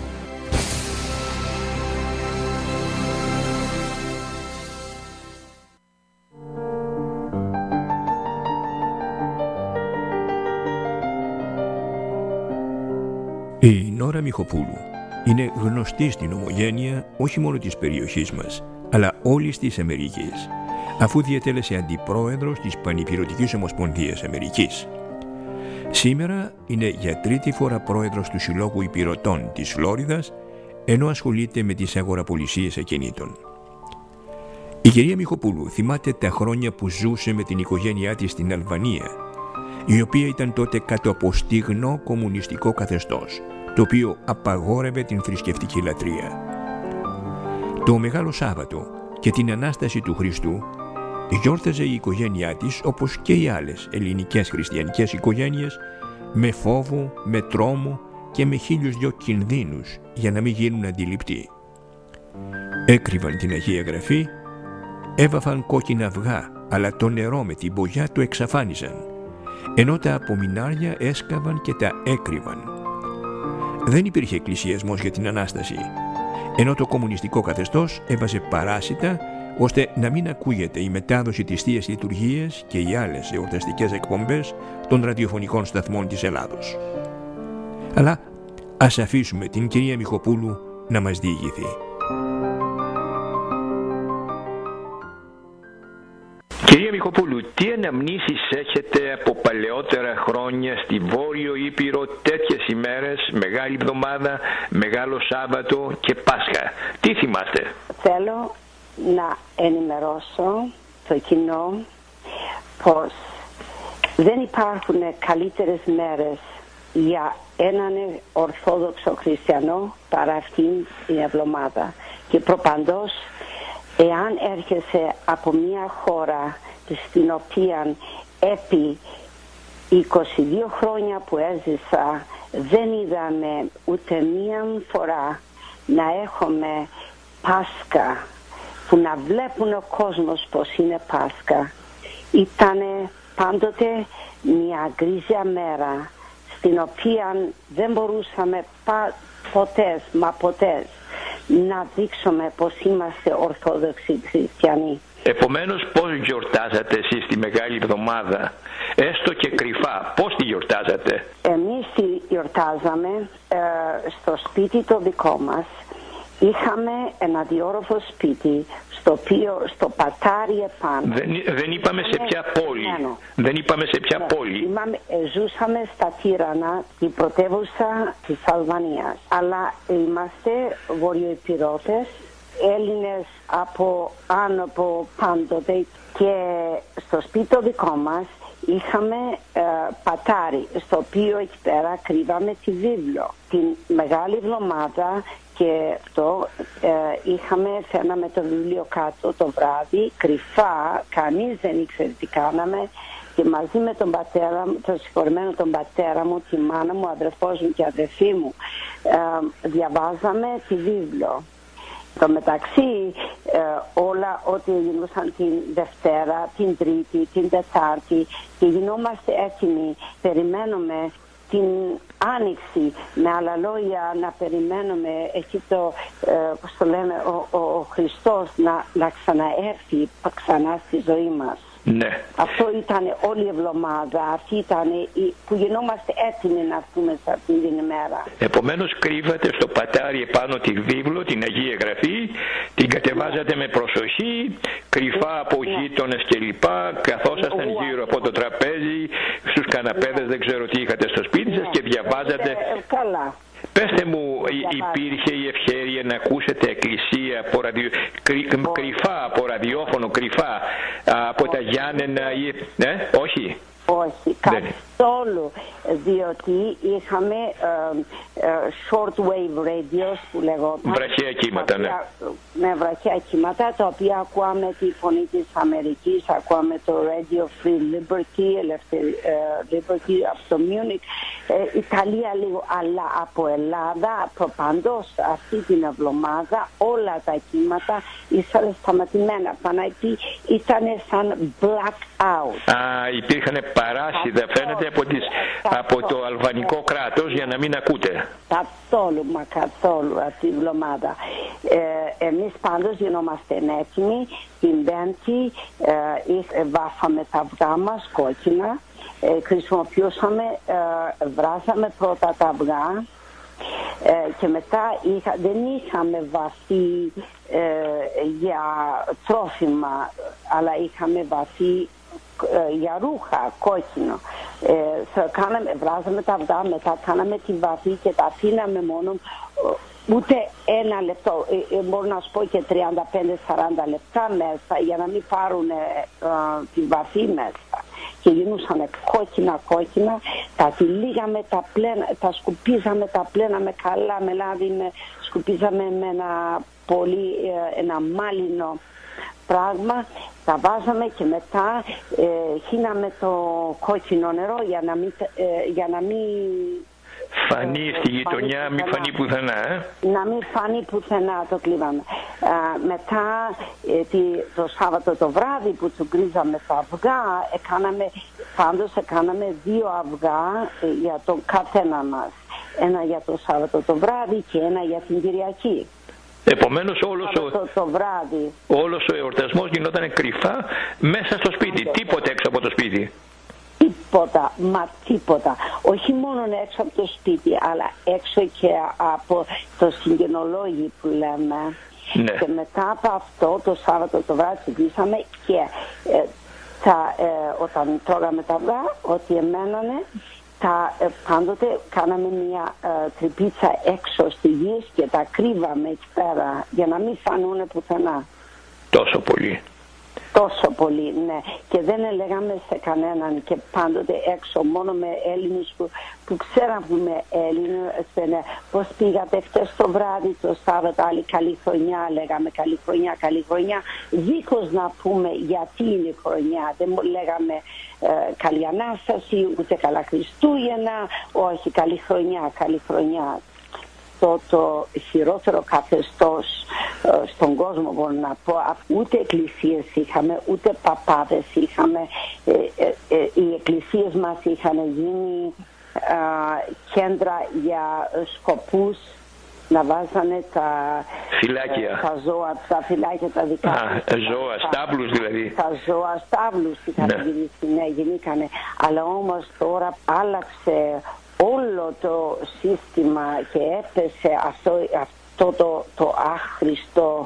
Η Νόρα Μιχοπούλου είναι γνωστή στην Ομογένεια όχι μόνο της περιοχής μας, αλλά όλης της Αμερικής, αφού διατέλεσε αντιπρόεδρος της Πανηπειρωτικής Ομοσπονδίας Αμερικής. Σήμερα είναι για τρίτη φορά πρόεδρος του Συλλόγου Υπηρωτών της Φλόριδας, ενώ ασχολείται με τις αγοραπολισίες ακινήτων. Η κυρία Μιχοπούλου θυμάται τα χρόνια που ζούσε με την οικογένειά της στην Αλβανία, η οποία ήταν τότε κάτω από στιγνό κομμουνιστικό καθεστώς, το οποίο απαγόρευε την θρησκευτική λατρεία. Το Μεγάλο Σάββατο και την Ανάσταση του Χριστού γιόρταζε η οικογένειά της, όπως και οι άλλες ελληνικές χριστιανικές οικογένειες, με φόβο, με τρόμο και με 1002 κινδύνους για να μην γίνουν αντιληπτοί. Έκρυβαν την Αγία Γραφή, έβαφαν κόκκινα αυγά, αλλά το νερό με την μπογιά το εξαφάνιζαν, ενώ τα απομεινάρια έσκαβαν και τα έκρυβαν. Δεν υπήρχε εκκλησιασμός για την Ανάσταση, ενώ το κομμουνιστικό καθεστώς έβαζε παράσιτα ώστε να μην ακούγεται η μετάδοση της Θείας Λειτουργίας και οι άλλες εορταστικές εκπομπές των ραδιοφωνικών σταθμών της Ελλάδος. Αλλά ας αφήσουμε την κυρία Μιχοπούλου να μας διηγηθεί.
Κυρία Μιχοπούλου, τι αναμνήσεις έχετε από παλαιότερα χρόνια στη Βόρειο Ήπειρο τέτοιες ημέρες, Μεγάλη Εβδομάδα, Μεγάλο Σάββατο και Πάσχα? Τι θυμάστε?
Θέλω να ενημερώσω το κοινό πως δεν υπάρχουν καλύτερες μέρες για έναν Ορθόδοξο χριστιανό παρά αυτήν την εβδομάδα. Και προπαντός, εάν έρχεσαι από μια χώρα στην οποία επί 22 χρόνια που έζησα δεν είδαμε ούτε μία φορά να έχουμε Πάσχα, που να βλέπουν ο κόσμος πως είναι Πάσχα. Ήτανε πάντοτε μια γκρίζια μέρα στην οποία δεν μπορούσαμε ποτέ να δείξουμε πως είμαστε Ορθόδοξοι χριστιανοί.
Επομένως, πώς γιορτάζατε εσείς τη Μεγάλη Εβδομάδα, έστω και κρυφά, πώς τη γιορτάζατε?
Εμείς τη γιορτάζαμε στο σπίτι το δικό μας. Είχαμε ένα διόροφο σπίτι στο πατάρι επάνω.
Δεν είπαμε σε ποια πόλη. Δεν είπαμε σε ποια πόλη.
Ζούσαμε στα Τύρανα, την πρωτεύουσα της Αλβανίας. Αλλά είμαστε βορειοϊπηρώτες, Έλληνες από πάντοτε, και στο σπίτι το δικό μας είχαμε πατάρι, στο οποίο εκεί πέρα κρύβαμε τη βίβλο. Την Μεγάλη Εβδομάδα και αυτό φέρναμε το βιβλίο κάτω το βράδυ, κρυφά, κανείς δεν ήξερε τι κάναμε, και μαζί με τον πατέρα μου, τον συγχωρημένο τον πατέρα μου, τη μάνα μου, αδερφός μου και αδερφή μου, διαβάζαμε τη βίβλο. Στο μεταξύ όλα ό,τι γινούσαν την Δευτέρα, την Τρίτη, την Τετάρτη, και γινόμαστε έτοιμοι, περιμένουμε την Άνοιξη, με άλλα λόγια να περιμένουμε εκεί πώς το λέμε, ο Χριστός να ξαναέρθει ξανά στη ζωή μας.
Ναι.
Αυτό ήταν όλη η εβδομάδα, αυτή ήταν που γινόμαστε έτοιμοι να έρθουμε σε αυτή την ημέρα.
Επομένως κρύβατε στο πατάρι επάνω τη βίβλο, την Αγία Γραφή, την κατεβάζατε με προσοχή, κρυφά από γείτονες κλπ. Καθόσασταν γύρω από το τραπέζι, στους καναπέδες, δεν ξέρω τι είχατε στο σπίτι σας, και διαβάζατε.
Καλά.
Πέστε μου, υπήρχε η ευχέρεια να ακούσετε εκκλησία από κρυφά, από ραδιόφωνο, κρυφά, από τα Γιάννενα ή... όχι.
Όχι, καθόλου, διότι είχαμε short wave radios που λεγόταν.
Βραχαία κύματα, ναι.
Ναι, βραχαία κύματα, τα οποία ακούαμε τη φωνή της Αμερικής, ακούαμε το Radio Free Liberty, Liberty από το Μιούνικ, Ιταλία λίγο, αλλά από Ελλάδα, προπαντός αυτή την εβδομάδα, όλα τα κύματα ήσαν σταματημένα. Παναγί ήταν σαν blackout.
Υπήρχαν παράσιδα, φαίνεται, από το αλβανικό κράτος για να μην ακούτε. Καθόλου
αυτή τη εβδομάδα. Εμείς πάντως γινόμαστε έτοιμοι. Την Πέμπτη βάφαμε τα αυγά μας κόκκινα, χρησιμοποιούσαμε, βράζαμε πρώτα τα αυγά, και μετά δεν είχαμε βαφή για τρόφιμα, αλλά είχαμε βαφή για ρούχα κόκκινο. Βράζαμε τα αυγά, μετά κάναμε τη βαφή και τα αφήναμε μόνο ούτε ένα λεπτό, μπορώ να σου πω και 35-40 λεπτά μέσα, για να μην πάρουν τη βαφή μέσα, και γίνουσαν κόκκινα, τα τυλίγαμε, τα σκουπίζαμε, τα πλέναμε καλά με λάδι, σκουπίζαμε με ένα μάλινο πράγμα, τα βάζαμε και μετά χύναμε το κόκκινο νερό για να μην
φανεί στη γειτονιά, μην φανεί πουθενά.
Να μην φανεί πουθενά, το κλείναμε. Μετά το Σάββατο το βράδυ που τσουγκρίζαμε τα αυγά, έκαναμε 2 αυγά για τον καθένα μας. Ένα για το Σάββατο το βράδυ και ένα για την Κυριακή.
Επομένως
όλος
ο εορτασμός γινόταν κρυφά μέσα στο σπίτι, τίποτε έξω από το σπίτι.
Τίποτα. Όχι μόνο έξω από το σπίτι, αλλά έξω και από το συγγενολόγιο που λέμε.
Ναι.
Και μετά από αυτό το Σάββατο το βράδυ ψηφίσαμε, και όταν τρώγαμε τα αυγά, ό,τι εμένανε, πάντοτε κάναμε μια τρυπίτσα έξω στη γη και τα κρύβαμε εκεί πέρα για να μην φανούνε πουθενά.
Τόσο πολύ.
Τόσο πολύ, ναι. Και δεν έλεγαμε σε κανέναν και πάντοτε έξω, μόνο με Έλληνες που ξέραν που είμαι Έλληνες. Ναι. Πώς πήγατε χτες το βράδυ, το Σάββατο, άλλη καλή χρονιά, λέγαμε καλή χρονιά, δίχως να πούμε γιατί είναι χρονιά. Δεν λέγαμε καλή Ανάσταση, ούτε καλά Χριστούγεννα, όχι καλή χρονιά. Το χειρότερο καθεστώς στον κόσμο, μπορώ να πω. Ούτε εκκλησίες είχαμε, ούτε παπάδες είχαμε. Οι εκκλησίες μας είχαν γίνει κέντρα για σκοπούς να βάζανε τα ζώα, τα φυλάκια τα δικά τους.
Ζώα, στάβλους δηλαδή.
Τα ζώα, στάβλους είχαν γεννήκανε. Αλλά όμως τώρα άλλαξε όλο το σύστημα και έπεσε αυτό το άχρηστο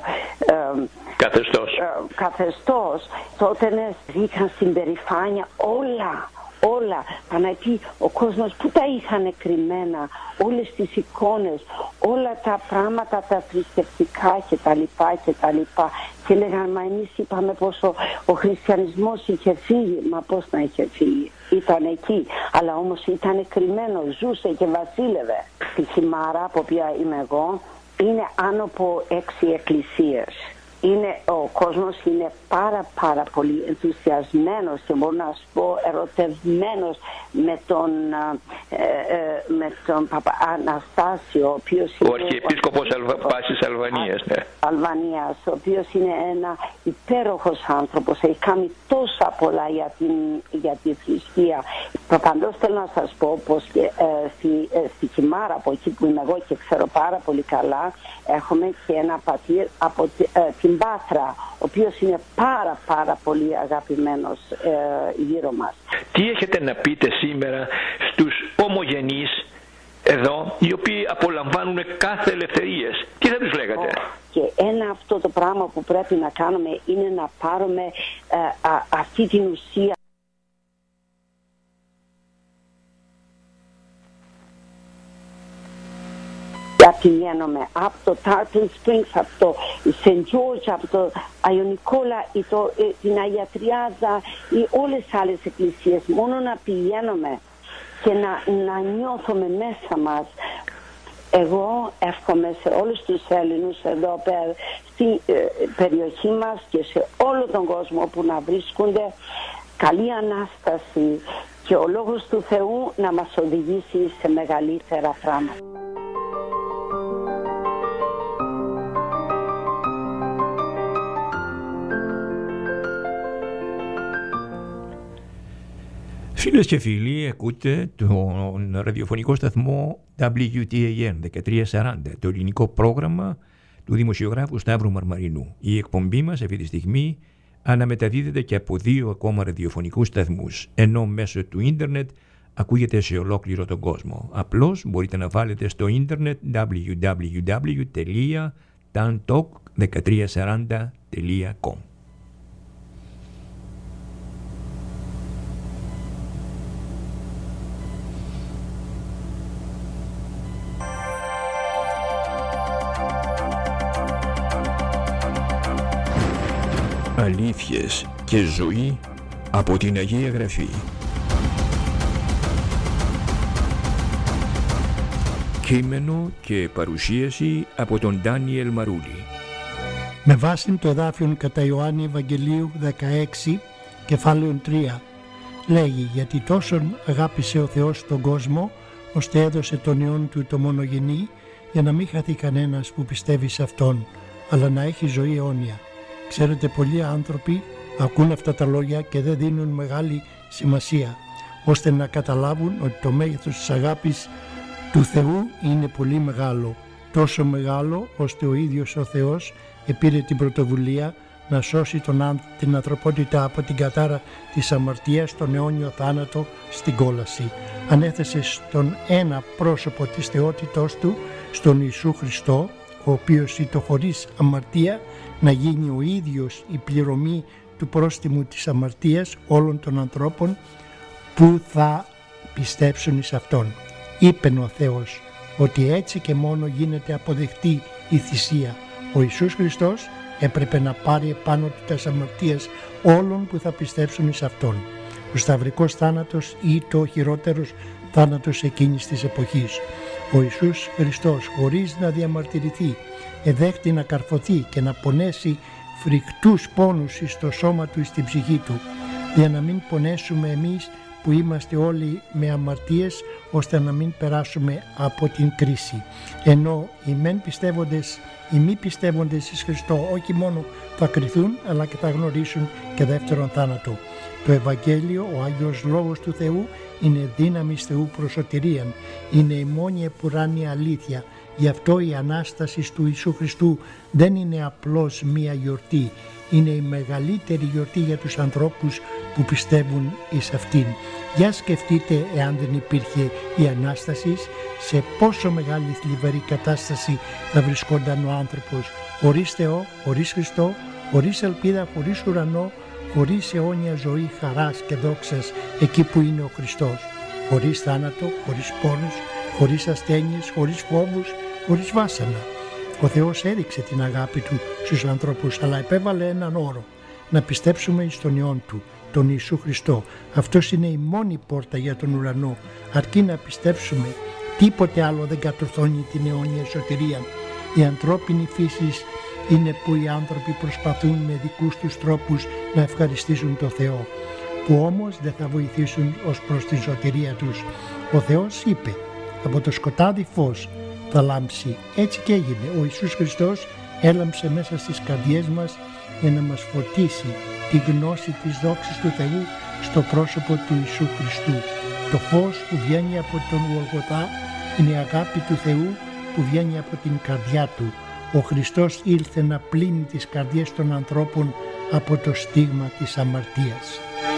καθεστώς. Τότε βγήκαν στην περηφάνεια όλα. Παναγί, ο κόσμος που τα είχαν κρυμμένα, όλες τις εικόνες, όλα τα πράγματα τα θρησκευτικά κτλ. Και λέγανε, μα εμείς είπαμε πως ο χριστιανισμός είχε φύγει. Μα πώς να είχε φύγει? Ήταν εκεί, αλλά όμως ήταν κρυμμένο, ζούσε και βασίλευε. Στη Χιμάρα, από οποία είμαι εγώ, είναι άνω από 6 εκκλησίες. Ο κόσμος είναι πάρα πολύ ενθουσιασμένος και μπορώ να σου πω ερωτευμένος με τον Παπα Αναστάσιο, ο οποίος είναι
ο Αρχιεπίσκοπος Πάσης Αλβανίας, ναι.
Αλβανίας, ο οποίος είναι ένα υπέροχος άνθρωπος, έχει κάνει τόσα πολλά για τη θρησκεία. Προπαντός θέλω να σας πω πως στη Χιμάρα, από εκεί που είμαι εγώ και ξέρω πάρα πολύ καλά, έχουμε και ένα πατήρ από την Πάτρα, ο οποίος είναι πάρα πολύ αγαπημένος γύρω μας.
Τι έχετε να πείτε σήμερα στους ομογενείς εδώ, οι οποίοι απολαμβάνουν κάθε ελευθερίες? Τι θα τους λέγατε?
Και αυτό το πράγμα που πρέπει να κάνουμε είναι να πάρουμε αυτή την ουσία. Πηγαίνουμε από το Tarpon Springs, από το St. George, από το Άγιο Νικόλα, την Αγία Τριάδα ή όλες τις άλλες εκκλησίες. Μόνο να πηγαίνουμε και να νιώθουμε μέσα μας. Εγώ εύχομαι σε όλους τους Έλληνους εδώ πέρα στη περιοχή μας και σε όλο τον κόσμο που να βρίσκονται καλή Ανάσταση και ο Λόγος του Θεού να μας οδηγήσει σε μεγαλύτερα πράγματα.
Φίλες και φίλοι, ακούτε τον ραδιοφωνικό σταθμό WTAN 1340, το ελληνικό πρόγραμμα του δημοσιογράφου Σταύρου Μαρμαρινού. Η εκπομπή μας αυτή τη στιγμή αναμεταδίδεται και από 2 ακόμα ραδιοφωνικούς σταθμούς, ενώ μέσω του ίντερνετ ακούγεται σε ολόκληρο τον κόσμο. Απλώς μπορείτε να βάλετε στο ίντερνετ www.tantalk1340.com. Αλήθειες και ζωή από την Αγία Γραφή. Κείμενο και παρουσίαση από τον Ντάνιελ Μαρούλη.
Με βάση το εδάφιο κατά Ιωάννη Ευαγγελίου 16, κεφάλαιο 3, λέγει «Γιατί τόσον αγάπησε ο Θεός τον κόσμο, ώστε έδωσε τον Υιόν του το μονογενή, για να μην χαθεί κανένας που πιστεύει σε Αυτόν, αλλά να έχει ζωή αιώνια». Ξέρετε, πολλοί άνθρωποι ακούν αυτά τα λόγια και δεν δίνουν μεγάλη σημασία, ώστε να καταλάβουν ότι το μέγεθος της αγάπης του Θεού είναι πολύ μεγάλο. Τόσο μεγάλο, ώστε ο ίδιος ο Θεός επήρε την πρωτοβουλία να σώσει την ανθρωπότητα από την κατάρα της αμαρτίας, στον αιώνιο θάνατο, στην κόλαση. Ανέθεσε στον ένα πρόσωπο της θεότητός του, στον Ιησού Χριστό, ο οποίος ήτο χωρίς αμαρτία, να γίνει ο ίδιος η πληρωμή του πρόστιμου της αμαρτίας όλων των ανθρώπων που θα πιστέψουν εις Αυτόν. Είπεν ο Θεός ότι έτσι και μόνο γίνεται αποδεκτή η θυσία. Ο Ιησούς Χριστός έπρεπε να πάρει επάνω του τας αμαρτίας όλων που θα πιστέψουν εις Αυτόν. Ο σταυρικός θάνατος ή το χειρότερος θάνατος εκείνης της εποχής. Ο Ιησούς Χριστός, χωρίς να διαμαρτυρηθεί, εδέχτη να καρφωθεί και να πονέσει φρικτούς πόνους εις το σώμα του, εις την ψυχή του, για να μην πονέσουμε εμείς που είμαστε όλοι με αμαρτίες, ώστε να μην περάσουμε από την κρίση. Ενώ οι μη πιστεύοντες εις Χριστό όχι μόνο θα κριθούν, αλλά και θα γνωρίσουν και δεύτερον θάνατο. Το Ευαγγέλιο, ο Άγιος Λόγος του Θεού, είναι δύναμης Θεού προς σωτηρίαν. Είναι η μόνη επουράνια αλήθεια. Γι' αυτό η Ανάσταση του Ιησού Χριστού δεν είναι απλώς μία γιορτή. Είναι η μεγαλύτερη γιορτή για τους ανθρώπους που πιστεύουν εις αυτήν. Για σκεφτείτε, εάν δεν υπήρχε η Ανάσταση, σε πόσο μεγάλη θλιβερή κατάσταση θα βρισκόταν ο άνθρωπος, χωρίς Θεό, χωρίς Χριστό, χωρίς ελπίδα, χωρίς ουρανό, χωρίς αιώνια ζωή χαράς και δόξας εκεί που είναι ο Χριστός, χωρίς θάνατο, χωρίς πόνους, χωρίς ασθένειες, χωρίς φόβους, χωρίς βάσανα. Ο Θεός έδειξε την αγάπη Του στους ανθρώπους, αλλά επέβαλε έναν όρο: να πιστέψουμε εις τον Υιόν Του, τον Ιησού Χριστό. Αυτός είναι η μόνη πόρτα για τον ουρανό. Αρκεί να πιστέψουμε, τίποτε άλλο δεν κατορθώνει την αιώνια σωτηρία. Η ανθρώπινη φύση είναι που οι άνθρωποι προσπαθούν με δικούς τους τρόπους να ευχαριστήσουν τον Θεό, που όμως δεν θα βοηθήσουν ως προς την σωτηρία τους. Ο Θεός είπε: από το σκοτάδι φως θα λάμψει. Έτσι και έγινε. Ο Ιησούς Χριστός έλαμψε μέσα στις καρδιές μας για να μας φωτίσει τη γνώση της δόξης του Θεού στο πρόσωπο του Ιησού Χριστού. Το φως που βγαίνει από τον Γολγοθά είναι η αγάπη του Θεού που βγαίνει από την καρδιά Του. Ο Χριστός ήλθε να πλύνει τις καρδιές των ανθρώπων από το στίγμα της αμαρτίας.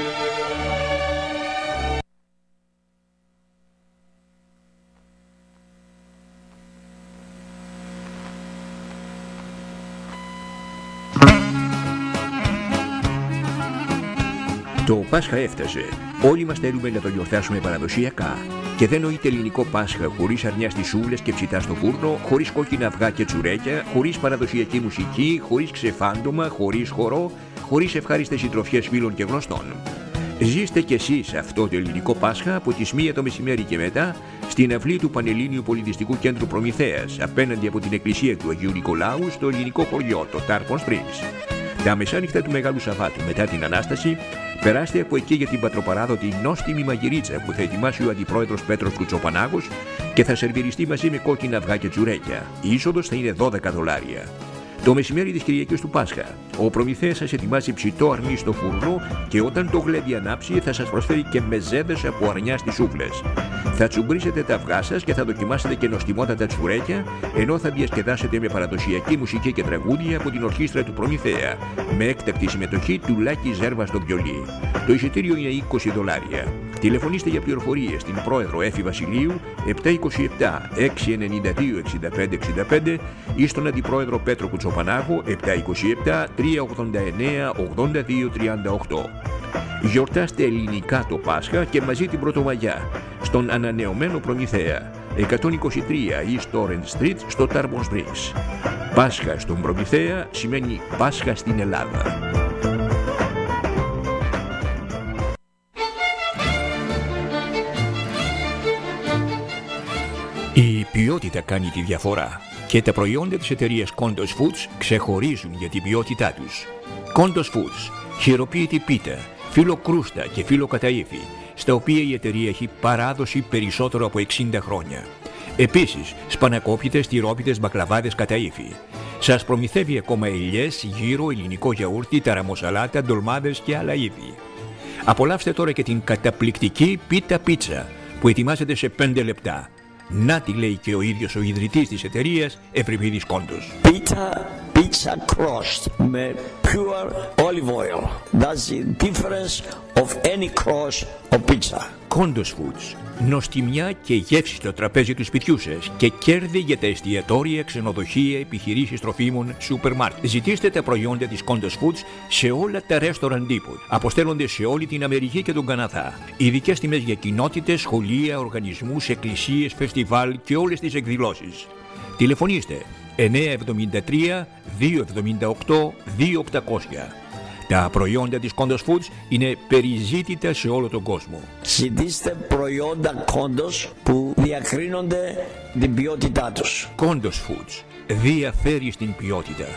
Το Πάσχα έφτασε. Όλοι μας θέλουμε να το γιορτάσουμε παραδοσιακά. Και δεν νοείται ελληνικό Πάσχα χωρίς αρνιά στις σούβλες και ψητά στο φούρνο, χωρίς κόκκινα αυγά και τσουρέκια, χωρίς παραδοσιακή μουσική, χωρίς ξεφάντωμα, χωρίς χορό, χωρίς ευχάριστες συντροφιές φίλων και γνωστών. Ζήστε κι εσείς αυτό το ελληνικό Πάσχα από τις 1 το μεσημέρι και μετά στην αυλή του Πανελλήνιου Πολιτιστικού Κέντρου Προμηθέας, απέναντι από την εκκλησία του Αγίου Νικολάου στο ελληνικό χωριό, το Tarpon Springs. Τα μεσάνυχτα του Μεγάλου Σαββάτου μετά την Ανάσταση, περάστε από εκεί για την πατροπαράδοτη νόστιμη μαγειρίτσα που θα ετοιμάσει ο Αντιπρόεδρος Πέτρος Κουτσοπανάγος και θα σερβιριστεί μαζί με κόκκινα αυγά και τσουρέκια. Η είσοδος θα είναι $12. Το μεσημέρι της Κυριακής του Πάσχα, ο προμηθέας σας ετοιμάζει ψητό αρνί στο φούρνο και όταν το γλέδι ανάψει θα σας προσφέρει και μεζέδες από αρνιά στις σούβλες. Θα τσουμπρίσετε τα αυγά σας και θα δοκιμάσετε και νοστιμότατα τσουρέκια, ενώ θα διασκεδάσετε με παραδοσιακή μουσική και τραγούδια από την ορχήστρα του προμηθέα, με έκτακτη συμμετοχή του Λάκη Ζέρβα στο βιολί. Το εισιτήριο είναι $20. Τηλεφωνήστε για πληροφορίες στην Πρόεδρο Έφη Βασιλείου 727 692 6565 ή στον Αντιπρόεδρο Πέτρο Κουτσοπανάγο 727 389 8238. Γιορτάστε ελληνικά το Πάσχα και μαζί την Πρωτομαγιά στον ανανεωμένο Προμηθέα 123 East Orange Street στο Tarpon Springs. Πάσχα στον Προμηθέα σημαίνει Πάσχα στην Ελλάδα. Η ποιότητα κάνει τη διαφορά και τα προϊόντα της εταιρείας Kondos Foods ξεχωρίζουν για την ποιότητά τους. Kondos Foods, χειροποίητη πίτα, φύλλο κρούστα και φύλλο καταΐφι, στα οποία η εταιρεία έχει παράδοση περισσότερο από 60 χρόνια. Επίσης, σπανακόπιτες, τυρόπιτες, μπακλαβάδες καταΐφι. Σας προμηθεύει ακόμα ελιές, γύρο, ελληνικό γιαούρτι, ταραμοσαλάτα, ντολμάδες και άλλα είδη. Απολαύστε τώρα και την καταπληκτική πίτα πίτσα που ετοιμάζεται σε 5 λεπτά. Να τη λέει και ο ίδιος ο ιδρυτής της εταιρείας, Ευρυπίδης Κόντος.
Pizza crust με pure olive oil. That's the difference of any crust of pizza.
Kondos Foods. Νοστιμιά και γεύση στο τραπέζι του σπιτιού σας και κέρδη για τα εστιατόρια, ξενοδοχεία, επιχειρήσεις τροφίμων, σούπερ μάρκετ. Ζητήστε τα προϊόντα της Kondos Foods σε όλα τα restaurant depot. Αποστέλλονται σε όλη την Αμερική και τον Καναδά. Ειδικές τιμές για κοινότητες, σχολεία, οργανισμούς, εκκλησίες, φεστιβάλ και όλες τις εκδηλώσεις. Τηλεφωνήστε 973 278 2800. Τα προϊόντα της Kondos Foods είναι περιζήτητα σε όλο τον κόσμο.
Ζητήστε προϊόντα Kondos που διακρίνονται την ποιότητά τους.
Kondos Foods διαφέρει στην ποιότητα.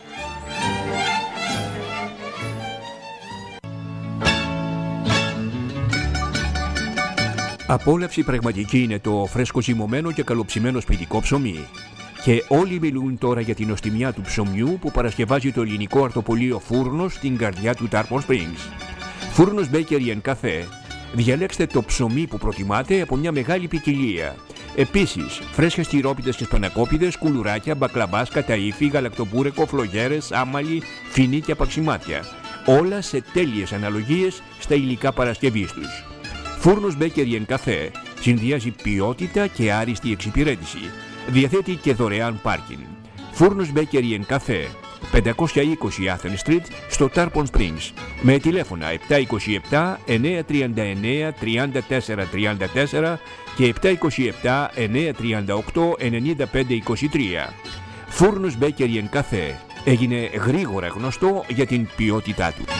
Απόλαυση πραγματική είναι το φρέσκο ζυμωμένο και καλοψημένο σπιτικό ψωμί. Και όλοι μιλούν τώρα για την νοστιμιά του ψωμιού που παρασκευάζει το ελληνικό αρτοπολείο Φούρνος στην καρδιά του Tarpon Springs. Φούρνος Bakery and Cafe. Διαλέξτε το ψωμί που προτιμάτε από μια μεγάλη ποικιλία. Επίσης, φρέσκες τυρόπιτες και σπανακόπιδες, κουλουράκια, μπακλαβάς, καταΐφι, γαλακτοπούρεκο, φλογέρες, άμαλι, φινί και απαξιμάτια. Όλα σε τέλειες αναλογίες στα υλικά παρασκευής τους. Φούρνος Bakery and Cafe συνδυάζει ποιότητα και άριστη εξυπηρέτηση. Διαθέτει και δωρεάν πάρκινγκ. Φούρνος Bakery and Cafe, 520 Athens Street στο Tarpon Springs, με τηλέφωνα 727 939 3434 και 727 938 9523. Φούρνος Bakery and Cafe έγινε γρήγορα γνωστό για την ποιότητά του.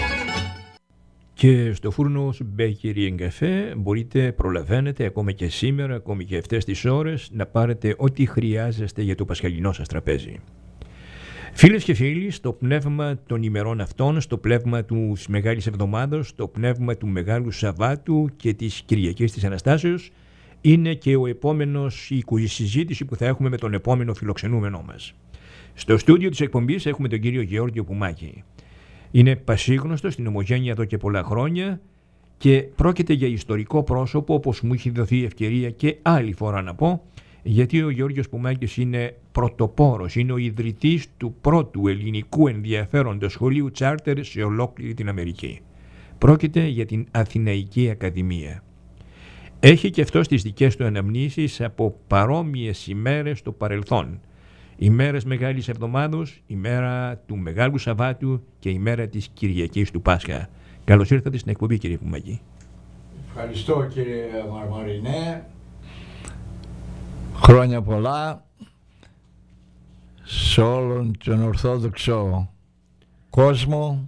Και στο Φούρνος Bakery and Cafe προλαβαίνετε ακόμα και σήμερα, ακόμη και αυτές τις ώρες, να πάρετε ό,τι χρειάζεστε για το πασχαλινό σας τραπέζι. Φίλες και φίλοι, στο πνεύμα των ημερών αυτών, στο πνεύμα της Μεγάλης Εβδομάδος, στο πνεύμα του Μεγάλου Σαββάτου και της Κυριακής της Αναστάσεως, είναι και η συζήτηση που θα έχουμε με τον επόμενο φιλοξενούμενό μας. Στο στούντιο της εκπομπής έχουμε τον κύριο Γεώργιο Πουμάκη. Είναι πασίγνωστο στην Ομογένεια εδώ και πολλά χρόνια και πρόκειται για ιστορικό πρόσωπο, όπως μου έχει δοθεί η ευκαιρία και άλλη φορά να πω, γιατί ο Γεώργιος Πουμάκης είναι πρωτοπόρος, είναι ο ιδρυτής του πρώτου ελληνικού ενδιαφέροντος σχολείου τσάρτερ σε ολόκληρη την Αμερική. Πρόκειται για την Αθηναϊκή Ακαδημία. Έχει και αυτό τις δικές του αναμνήσεις από παρόμοιες ημέρες στο παρελθόν. Ημέρες Μεγάλης Εβδομάδος, ημέρα του Μεγάλου Σαββάτου και ημέρα της Κυριακής του Πάσχα. Καλώς ήρθατε στην εκπομπή, κύριε Πουμάκη.
Ευχαριστώ, κύριε Μαρμαρινέ. Χρόνια πολλά σε όλον τον Ορθόδοξο κόσμο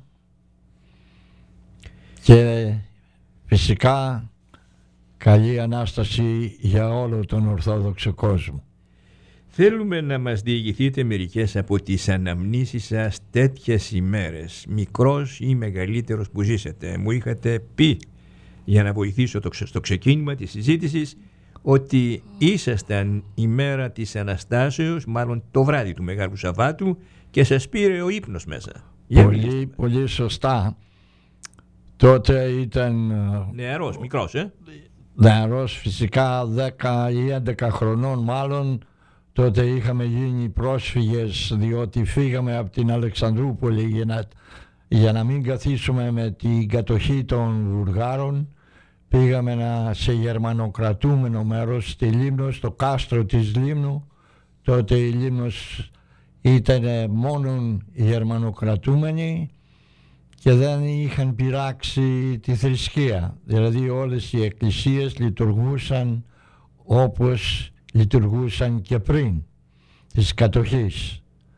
και φυσικά καλή Ανάσταση για όλο τον Ορθόδοξο κόσμο.
Θέλουμε να μας διηγηθείτε μερικές από τις αναμνήσεις σας τέτοιες ημέρες, μικρός ή μεγαλύτερος που ζήσετε. Μου είχατε πει, για να βοηθήσω στο ξεκίνημα της συζήτησης, ότι ήσασταν ημέρα της Αναστάσεως, μάλλον το βράδυ του Μεγάλου Σαββάτου, και σας πήρε ο ύπνος μέσα.
Πολύ σωστά. Τότε ήταν
νεαρός, μικρός,
νεαρός, φυσικά 10 ή 11 χρονών μάλλον. Τότε είχαμε γίνει πρόσφυγες, διότι φύγαμε από την Αλεξανδρούπολη για να μην καθίσουμε με την κατοχή των Βουλγάρων. Πήγαμε σε γερμανοκρατούμενο μέρος, στη Λίμνο, στο κάστρο της Λίμνου. Τότε η Λίμνος ήταν μόνον γερμανοκρατούμενοι και δεν είχαν πειράξει τη θρησκεία. Δηλαδή όλες οι εκκλησίες λειτουργούσαν όπως λειτουργούσαν και πριν της κατοχής.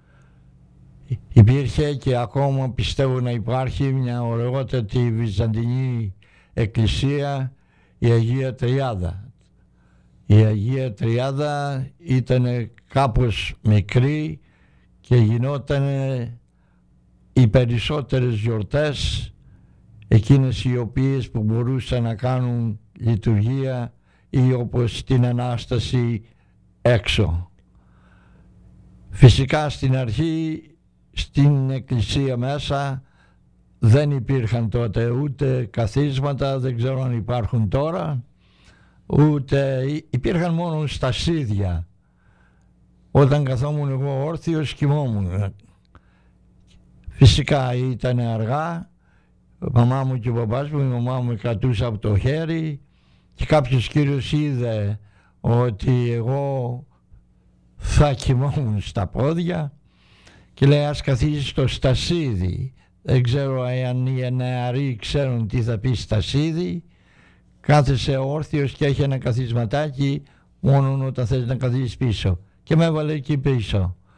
Υπήρχε και ακόμα πιστεύω να υπάρχει μια ωραιότατη βυζαντινή εκκλησία, η Αγία Τριάδα. Η Αγία Τριάδα ήταν κάπως μικρή και γινόταν οι περισσότερες γιορτές εκείνες οι οποίες που μπορούσαν να κάνουν λειτουργία ή όπως την Ανάσταση έξω. Φυσικά στην αρχή στην εκκλησία μέσα δεν υπήρχαν τότε ούτε καθίσματα, δεν ξέρω αν υπάρχουν τώρα, ούτε υπήρχαν μόνο στασίδια. Όταν καθόμουν εγώ όρθιος κοιμόμουν. Φυσικά ήταν αργά, η μαμά μου και ο παπάς μου, η μαμά μου κρατούσε από το χέρι και κάποιος κύριος είδε ότι εγώ θα κοιμόμουν στα πόδια και λέει ας καθίσεις στο στασίδι. Δεν ξέρω αν οι νεαροί ξέρουν τι θα πει στασίδι. Κάθεσε όρθιος και έχει ένα καθισματάκι μόνο όταν θες να καθίσεις πίσω. Και με έβαλε εκεί πίσω.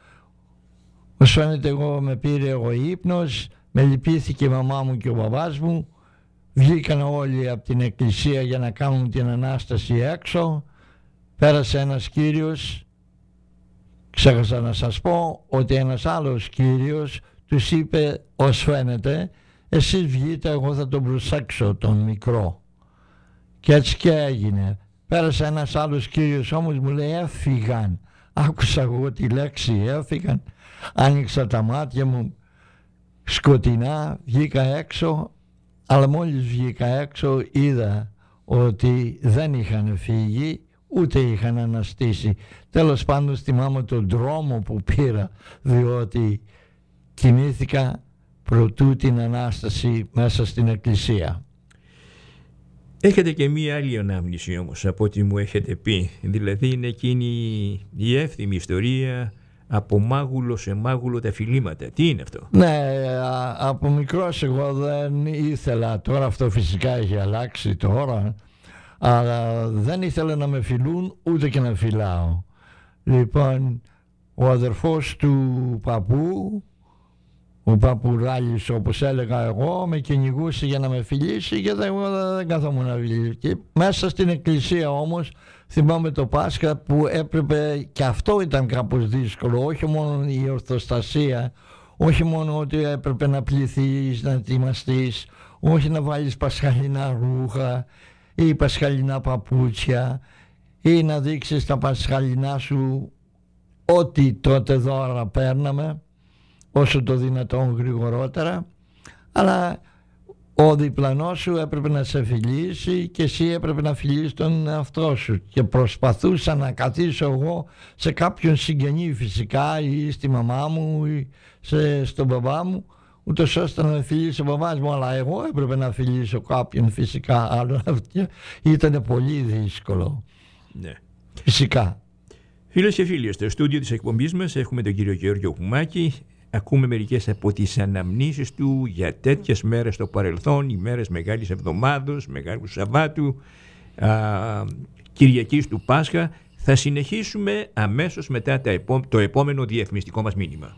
Ως φαίνεται εγώ με πήρε ο ύπνος, με λυπήθηκε η μαμά μου και ο μπαμπάς μου, βγήκαν όλοι από την εκκλησία για να κάνουν την Ανάσταση έξω. Πέρασε ένας κύριος, ξέχασα να σας πω ότι ένας άλλος κύριος τους είπε, ως φαίνεται, εσείς βγείτε, εγώ θα τον προσέξω τον μικρό. Και έτσι και έγινε. Πέρασε ένας άλλος κύριος όμως, μου λέει έφυγαν. Άκουσα εγώ τη λέξη έφυγαν, άνοιξα τα μάτια μου σκοτεινά, βγήκα έξω, αλλά μόλις βγήκα έξω είδα ότι δεν είχαν φύγει ούτε είχαν αναστήσει. Τέλος πάντων θυμάμαι τον δρόμο που πήρα, διότι κοιμήθηκα προτού την Ανάσταση μέσα στην εκκλησία.
Έχετε και μία άλλη ανάμνηση όμως από ό,τι μου έχετε πει, δηλαδή είναι εκείνη η εύθυμη ιστορία από μάγουλο σε μάγουλο τα φιλήματα. Τι είναι αυτό?
Ναι, από μικρός εγώ δεν ήθελα, τώρα αυτό φυσικά έχει αλλάξει τώρα, αλλά δεν ήθελα να με φιλούν ούτε και να φιλάω. Λοιπόν, ο αδερφός του παππού, ο παπουράλης όπως έλεγα εγώ, με κυνηγούσε για να με φιλήσει και εγώ δεν καθόμουν να φιλήσω. Και μέσα στην εκκλησία όμως θυμάμαι το Πάσχα που έπρεπε, και αυτό ήταν κάπως δύσκολο, όχι μόνο η ορθοστασία, όχι μόνο ότι έπρεπε να πληθείς, να ετοιμαστείς, όχι να βάλεις πασχαλινά ρούχα ή πασχαλινά παπούτσια ή να δείξεις τα πασχαλινά σου, ό,τι τότε δώρα παίρναμε, όσο το δυνατόν γρηγορότερα, αλλά ο διπλανός σου έπρεπε να σε φιλήσει και εσύ έπρεπε να φιλήσεις τον εαυτό σου, και προσπαθούσα να καθίσω εγώ σε κάποιον συγγενή φυσικά ή στη μαμά μου ή στον μπαμπά μου, ούτως ώστε να με φιλήσει ο μπαμπάς μου, αλλά εγώ έπρεπε να φιλήσω κάποιον φυσικά άλλο. Ήταν πολύ δύσκολο.
Ναι.
Φυσικά.
Φίλες και φίλοι, στο στούντιο της εκπομπής μας έχουμε τον κύριο Γεώργιο Πουμάκη. Ακούμε μερικές από τις αναμνήσεις του για τέτοιες μέρες στο παρελθόν, οι μέρες Μεγάλης Εβδομάδος, Μεγάλου Σαββάτου, Κυριακής του Πάσχα. Θα συνεχίσουμε αμέσως μετά το επόμενο διαφημιστικό μας μήνυμα.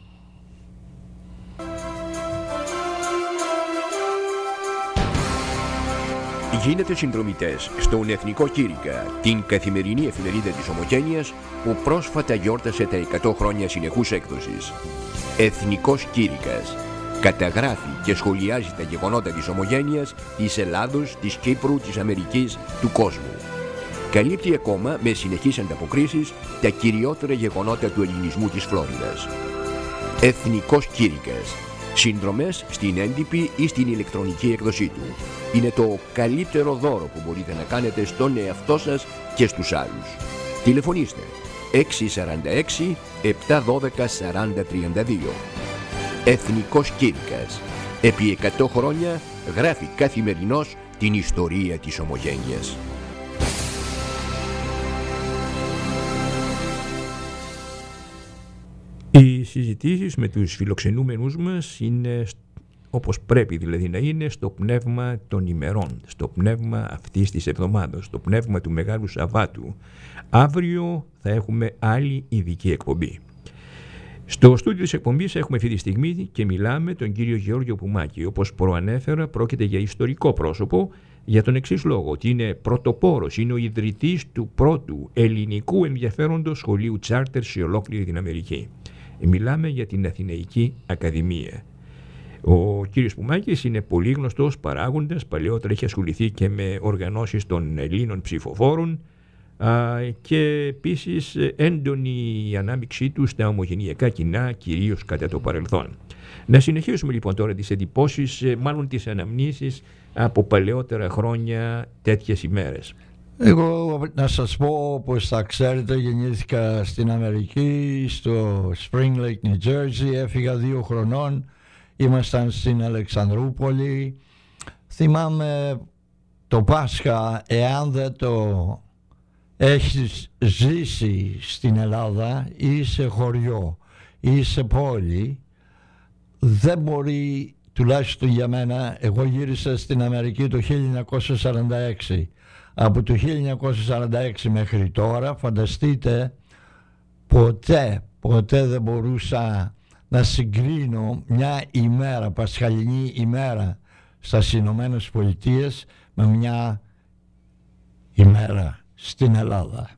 Γίνετε συνδρομητές στον Εθνικό Κήρυκα, την καθημερινή εφημερίδα της Ομογένειας που πρόσφατα γιόρτασε τα 100 χρόνια συνεχούς έκδοσης. Εθνικός Κήρυκας καταγράφει και σχολιάζει τα γεγονότα της Ομογένειας, της Ελλάδος, της Κύπρου, της Αμερικής, του κόσμου. Καλύπτει ακόμα με συνεχείς ανταποκρίσεις τα κυριότερα γεγονότα του ελληνισμού της Φλόριδας. Εθνικός Κήρυκας. Συνδρομές στην έντυπη ή στην ηλεκτρονική έκδοσή του. Είναι το καλύτερο δώρο που μπορείτε να κάνετε στον εαυτό σας και στους άλλους. Τηλεφωνήστε 646 712 4032. Εθνικός Κήρυκας. Επί 100 χρόνια γράφει καθημερινώς την ιστορία της Ομογένειας. Οι συζητήσεις με τους φιλοξενούμενους μας είναι όπως πρέπει δηλαδή να είναι, στο πνεύμα των ημερών, στο πνεύμα αυτής της εβδομάδας, στο πνεύμα του Μεγάλου Σαββάτου. Αύριο θα έχουμε άλλη ειδική εκπομπή. Στο στούντιο της εκπομπής έχουμε αυτή τη στιγμή και μιλάμε τον κύριο Γεώργιο Πουμάκη. Όπως προανέφερα, πρόκειται για ιστορικό πρόσωπο για τον εξής λόγο, ότι είναι πρωτοπόρος, είναι ο ιδρυτής του πρώτου ελληνικού ενδιαφέροντος σχολείου τσάρτερ σε ολόκληρη την Αμερική. Μιλάμε για την Αθηναϊκή Ακαδημία. Ο κύριος Πουμάκης είναι πολύ γνωστός παράγοντας, παλαιότερα έχει ασχοληθεί και με οργανώσεις των Ελλήνων ψηφοφόρων και επίσης έντονη η ανάμειξή του στα ομογενειακά κοινά, κυρίως κατά το παρελθόν. Να συνεχίσουμε λοιπόν τώρα τις εντυπώσεις, μάλλον τις αναμνήσεις από παλαιότερα χρόνια τέτοιες ημέρες.
Εγώ να σας πω, όπως θα ξέρετε, γεννήθηκα στην Αμερική, στο Spring Lake, New Jersey, έφυγα 2 χρονών. Ήμασταν στην Αλεξανδρούπολη. Θυμάμαι το Πάσχα, εάν δεν το έχεις ζήσει στην Ελλάδα ή σε χωριό ή σε πόλη, δεν μπορεί, τουλάχιστον για μένα, εγώ γύρισα στην Αμερική το 1946. Από το 1946 μέχρι τώρα, φανταστείτε, ποτέ δεν μπορούσα να συγκρίνω μια ημέρα, πασχαλινή ημέρα στις Ηνωμένες Πολιτείες με μια ημέρα στην Ελλάδα.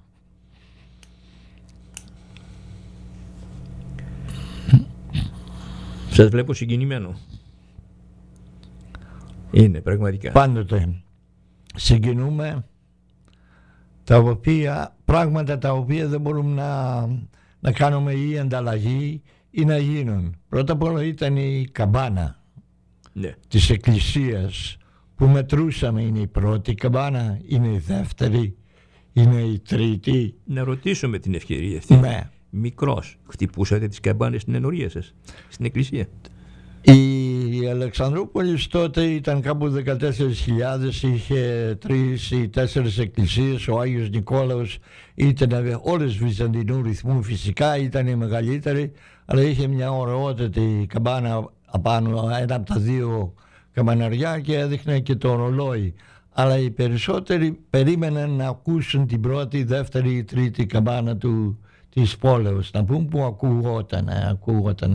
Σας βλέπω συγκινημένο. Είναι πραγματικά.
Πάντοτε συγκινούμε πράγματα τα οποία δεν μπορούμε να κάνουμε ή ανταλλαγή ή να γίνουν. Πρώτα απ' όλα ήταν η καμπάνα της εκκλησίας που μετρούσαμε. Είναι η πρώτη καμπάνα, είναι η δεύτερη, είναι η τρίτη.
Να ρωτήσω με την ευκαιρία αυτή.
Ναι.
Μικρός, χτυπούσατε τις καμπάνες στην ενορία σας, στην εκκλησία?
Η Αλεξανδρούπολης τότε ήταν κάπου 14.000, είχε 3 ή 4 εκκλησίες. Ο Άγιος Νικόλαος ήταν όλες βυζαντινού ρυθμού, φυσικά ήταν η μεγαλύτερη, αλλά είχε μια ωραιότατη καμπάνα απάνω, ένα από τα 2 καμπαναριά, και έδειχνε και το ρολόι. Αλλά οι περισσότεροι περίμεναν να ακούσουν την πρώτη, δεύτερη ή τρίτη καμπάνα της πόλεως, να πούμε, που ακούγονταν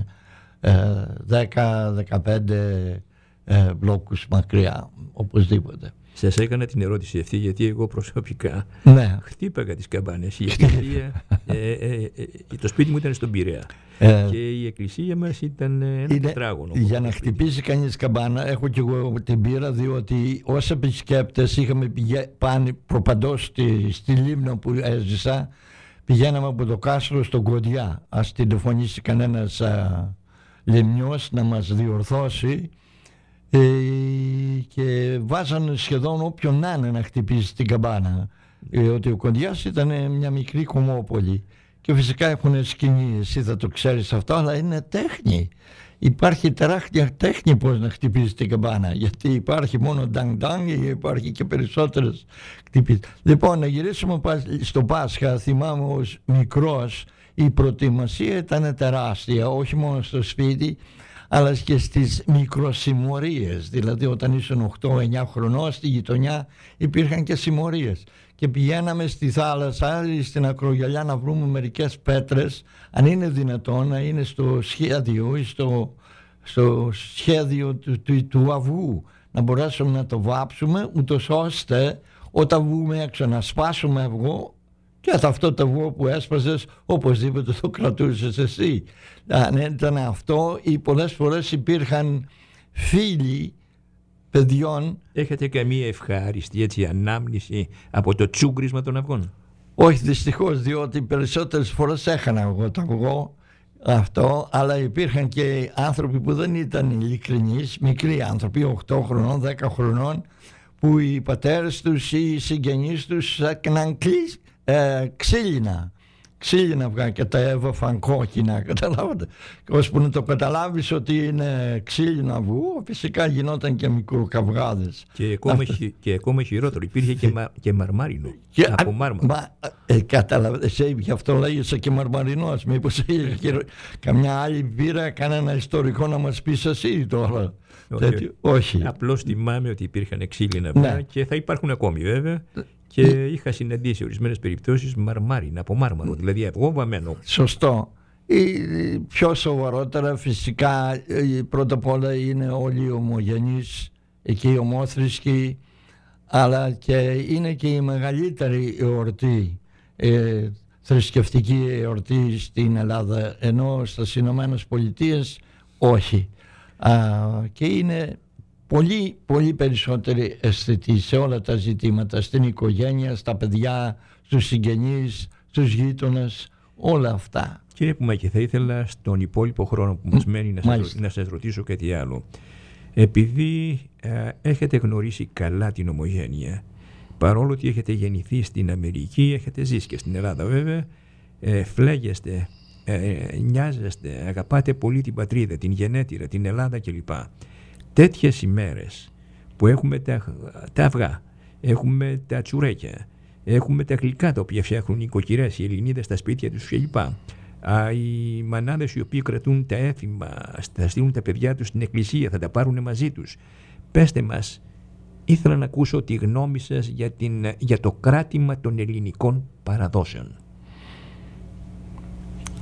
10-15 μπλόκους μακριά, οπωσδήποτε.
Σας έκανα την ερώτηση αυτή γιατί εγώ προσωπικά χτύπαγα τις καμπάνες. Η εκκλησία, το σπίτι μου ήταν στον Πειραιά και η εκκλησία μας ήταν ένα τετράγωνο. Για
να χτυπήσει κανείς καμπάνα, έχω και εγώ την πείρα, διότι ως επισκέπτες είχαμε πάνε προπαντός στη Λίμνο που έζησα, πηγαίναμε από το κάστρο στον Κοντιά. Ας τηλεφωνήσει κανένας λιμνιός να μας διορθώσει, και βάζανε σχεδόν όποιον να είναι να χτυπήσει την καμπάνα, ότι ο Κοντιάς ήταν μια μικρή κομμόπολη και φυσικά έχουν σκηνή, εσύ θα το ξέρεις αυτό, αλλά είναι τέχνη. Υπάρχει τεράστια τέχνη πώς να χτυπήσει την καμπάνα, γιατί υπάρχει μόνο ντang-ντang, υπάρχει και περισσότερες χτυπήσεις. Λοιπόν, να γυρίσουμε στο Πάσχα. Θυμάμαι ως μικρός η προετοιμασία ήταν τεράστια, όχι μόνο στο σπίτι αλλά και στις μικροσημωρίες. Δηλαδή όταν ήσουν 8-9 χρονών, στη γειτονιά υπήρχαν και συμμορίες και πηγαίναμε στη θάλασσα ή στην ακρογιαλιά να βρούμε μερικές πέτρες, αν είναι δυνατόν να είναι στο σχέδιο ή στο σχέδιο του αυγού, να μπορέσουμε να το βάψουμε, ούτως ώστε όταν βγούμε έξω να σπάσουμε αυγό και αυτό το αυγό που έσπασες οπωσδήποτε το κρατούσες εσύ. Αν ήταν αυτό, ή πολλές φορές υπήρχαν φίλοι παιδιών.
Έχετε καμία ευχάριστη ανάμνηση από το τσούγκρισμα των αυγών?
Όχι, δυστυχώς, διότι περισσότερες φορές έχανα εγώ το αυγό αυτό, αλλά υπήρχαν και άνθρωποι που δεν ήταν ειλικρινείς, μικροί άνθρωποι, 8 χρονών, 10 χρονών, που οι πατέρες τους ή οι συγγενείς τους έκαναν ξύλινα αυγά και τα έβαφαν κόκκινα, καταλάβατε. Ώσπου να το καταλάβεις ότι είναι ξύλινο αυγού, φυσικά γινόταν και μικροκαυγάδες.
Και ακόμα χειρότερο, υπήρχε και μαρμάρινο, από μάρμαρο.
Κατάλαβες, γι' αυτό λέγεσαι και μαρμαρινός. Μήπως καμιά άλλη πείρα, κανένα ιστορικό να μας πεις εσύ τώρα?
Όχι. Απλώς θυμάμαι ότι υπήρχαν ξύλινα αυγά και θα υπάρχουν ακόμη βέβαια. Και είχα συναντήσει ορισμένες περιπτώσεις μαρμάρινα, από μάρμαρο, δηλαδή αυγό βαμμένο.
Σωστό. Πιο σοβαρότερα φυσικά, πρώτα απ' όλα είναι όλοι οι ομογενείς και οι ομόθρησκοι, αλλά και είναι και η μεγαλύτερη εορτή, θρησκευτική εορτή στην Ελλάδα, ενώ στις Ηνωμένες Πολιτείες όχι. Και είναι πολύ, πολύ περισσότερη αισθητή σε όλα τα ζητήματα, στην οικογένεια, στα παιδιά, στους συγγενείς, στους γείτονες, όλα αυτά.
Κύριε Πουμάκη, θα ήθελα στον υπόλοιπο χρόνο που μας μένει να σας ρωτήσω κάτι άλλο. Επειδή έχετε γνωρίσει καλά την ομογένεια, παρόλο ότι έχετε γεννηθεί στην Αμερική, έχετε ζήσει και στην Ελλάδα βέβαια, φλέγεστε, νοιάζεστε, αγαπάτε πολύ την πατρίδα, την γενέτειρα, την Ελλάδα κλπ. Τέτοιες ημέρες που έχουμε τα αυγά, έχουμε τα τσουρέκια, έχουμε τα γλυκά τα οποία φτιάχνουν οι οικοκυρές, οι Ελληνίδες στα σπίτια τους κλπ. Οι μανάδες οι οποίοι κρατούν τα έθιμα, θα στείλουν τα παιδιά τους στην εκκλησία, θα τα πάρουν μαζί τους. Πέστε μας, ήθελα να ακούσω τη γνώμη σας για το κράτημα των ελληνικών παραδόσεων.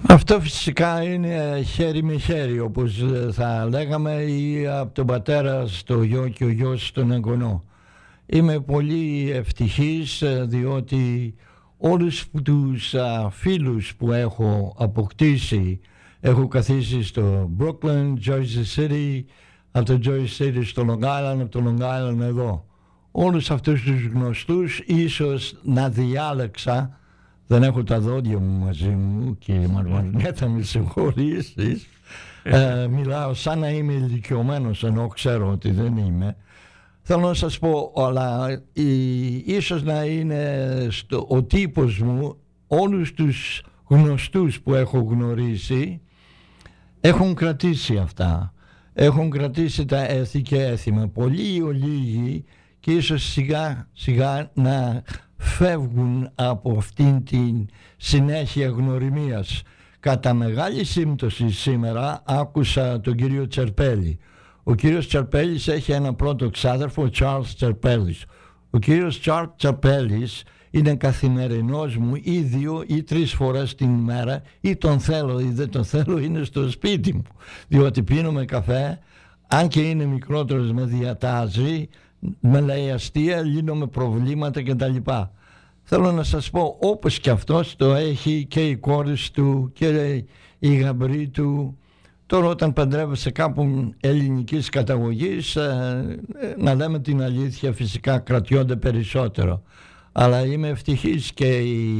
Αυτό φυσικά είναι χέρι με χέρι, όπως θα λέγαμε, ή από τον πατέρα στο γιο και ο γιος στον εγγονό. Είμαι πολύ ευτυχής διότι όλους τους φίλους που έχω αποκτήσει, έχω καθίσει στο Brooklyn, Jersey City, από το Jersey City στο Long Island, από το Long Island εδώ. Όλους αυτούς τους γνωστούς ίσως να διάλεξα. Δεν έχω τα δόντια μου μαζί μου, κύριε Μαρμαρινέτα, με συγχωρήσεις. Μιλάω σαν να είμαι ηλικιωμένος, ενώ ξέρω ότι δεν είμαι. Θέλω να σας πω, αλλά ίσως να είναι ο τύπος μου, όλους τους γνωστούς που έχω γνωρίσει, έχουν κρατήσει αυτά. Έχουν κρατήσει τα έθι και έθιμα. Πολλοί ο λίγοι και ίσως σιγά σιγά να φεύγουν από αυτήν την συνέχεια γνωριμίας. Κατά μεγάλη σύμπτωση σήμερα άκουσα τον κύριο Τσερπέλη. Ο κύριος Τσερπέλης έχει ένα πρώτο ξάδερφο, ο Charles Τσερπέλης. Ο κύριος Charles Τσερπέλης είναι καθημερινός μου ή 2 ή 3 φορές την ημέρα, ή τον θέλω ή δεν τον θέλω, είναι στο σπίτι μου. Διότι πίνουμε καφέ, αν και είναι μικρότερος με διατάζει, με λέει αστεία, λύνομαι προβλήματα κτλ. Θέλω να σας πω, όπως και αυτός το έχει και οι κόρες του και η γαμπρή του. Τώρα όταν παντρεύεσαι κάπου ελληνικής καταγωγής, να λέμε την αλήθεια, φυσικά κρατιόνται περισσότερο. Αλλά είμαι ευτυχής και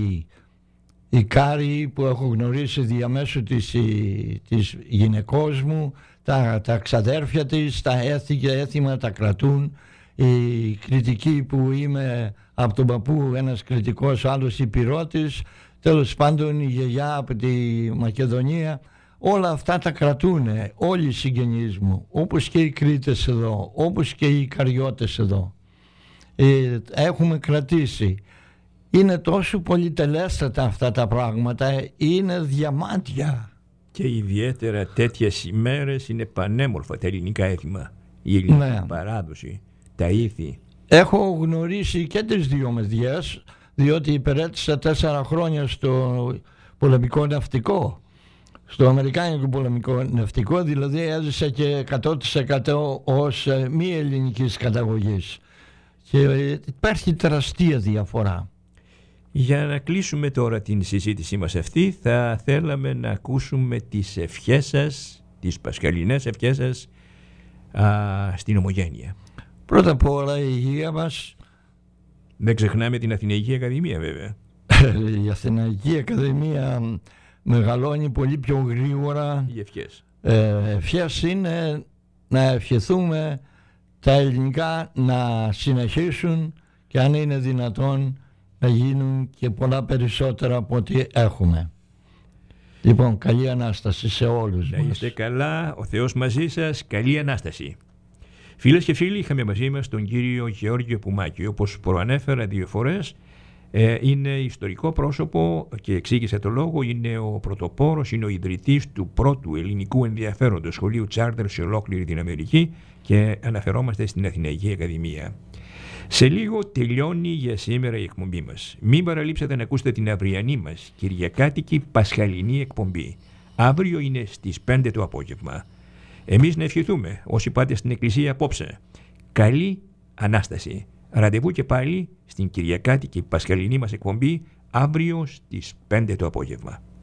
η Κάρη που έχω γνωρίσει διαμέσου της γυναικός μου, τα ξαδέρφια της, τα έθι και έθιμα τα κρατούν. Η κριτική που είμαι από τον παππού, ένας κριτικός, άλλος υπηρώτης, τέλος πάντων η γιαγιά από τη Μακεδονία, όλα αυτά τα κρατούνε όλοι οι συγγενείς μου, όπως και οι Κρήτες εδώ, όπως και οι Καριώτες εδώ. Έχουμε κρατήσει. Είναι τόσο πολυτελέστατα αυτά τα πράγματα, είναι διαμάντια.
Και ιδιαίτερα τέτοιες ημέρες είναι πανέμορφα τα ελληνικά έθιμα, η ελληνική παράδοση, τα ήθη.
Έχω γνωρίσει και τις δύο μεδιές, διότι υπηρέτησα 4 χρόνια στο πολεμικό ναυτικό, στο αμερικάνικο πολεμικό ναυτικό, δηλαδή έζησα και 100% ως μη ελληνικής καταγωγής. Και υπάρχει τεράστια διαφορά.
Για να κλείσουμε τώρα την συζήτησή μας αυτή, θα θέλαμε να ακούσουμε τις ευχές σας, τις πασχαλινές ευχές σας στην Ομογένεια.
Πρώτα απ' όλα η υγεία μας.
Δεν ξεχνάμε την Αθηναϊκή Ακαδημία βέβαια.
Η Αθηναϊκή Ακαδημία μεγαλώνει πολύ πιο γρήγορα.
Οι ευχές.
Ευχές είναι να ευχηθούμε τα ελληνικά να συνεχίσουν και αν είναι δυνατόν να γίνουν και πολλά περισσότερα από ό,τι έχουμε. Λοιπόν, καλή Ανάσταση σε όλους μας.
Να είστε καλά, ο Θεός μαζί σας, καλή Ανάσταση. Φίλες και φίλοι, είχαμε μαζί μας τον κύριο Γεώργιο Πουμάκη. Όπως προανέφερα 2 φορές, είναι ιστορικό πρόσωπο και εξήγησε το λόγο. Είναι ο πρωτοπόρος, είναι ο ιδρυτής του πρώτου ελληνικού ενδιαφέροντος σχολείου τσάρτερ σε ολόκληρη την Αμερική και αναφερόμαστε στην Αθηναϊκή Ακαδημία. Σε λίγο τελειώνει για σήμερα η εκπομπή μας. Μην παραλείψετε να ακούσετε την αυριανή μας κυριακάτικη πασχαλινή εκπομπή. Αύριο είναι στις 5 το απόγευμα. Εμείς να ευχηθούμε όσοι πάτε στην εκκλησία απόψε. Καλή Ανάσταση. Ραντεβού και πάλι στην κυριακάτικη πασχαλινή μας εκπομπή αύριο στις 5 το απόγευμα.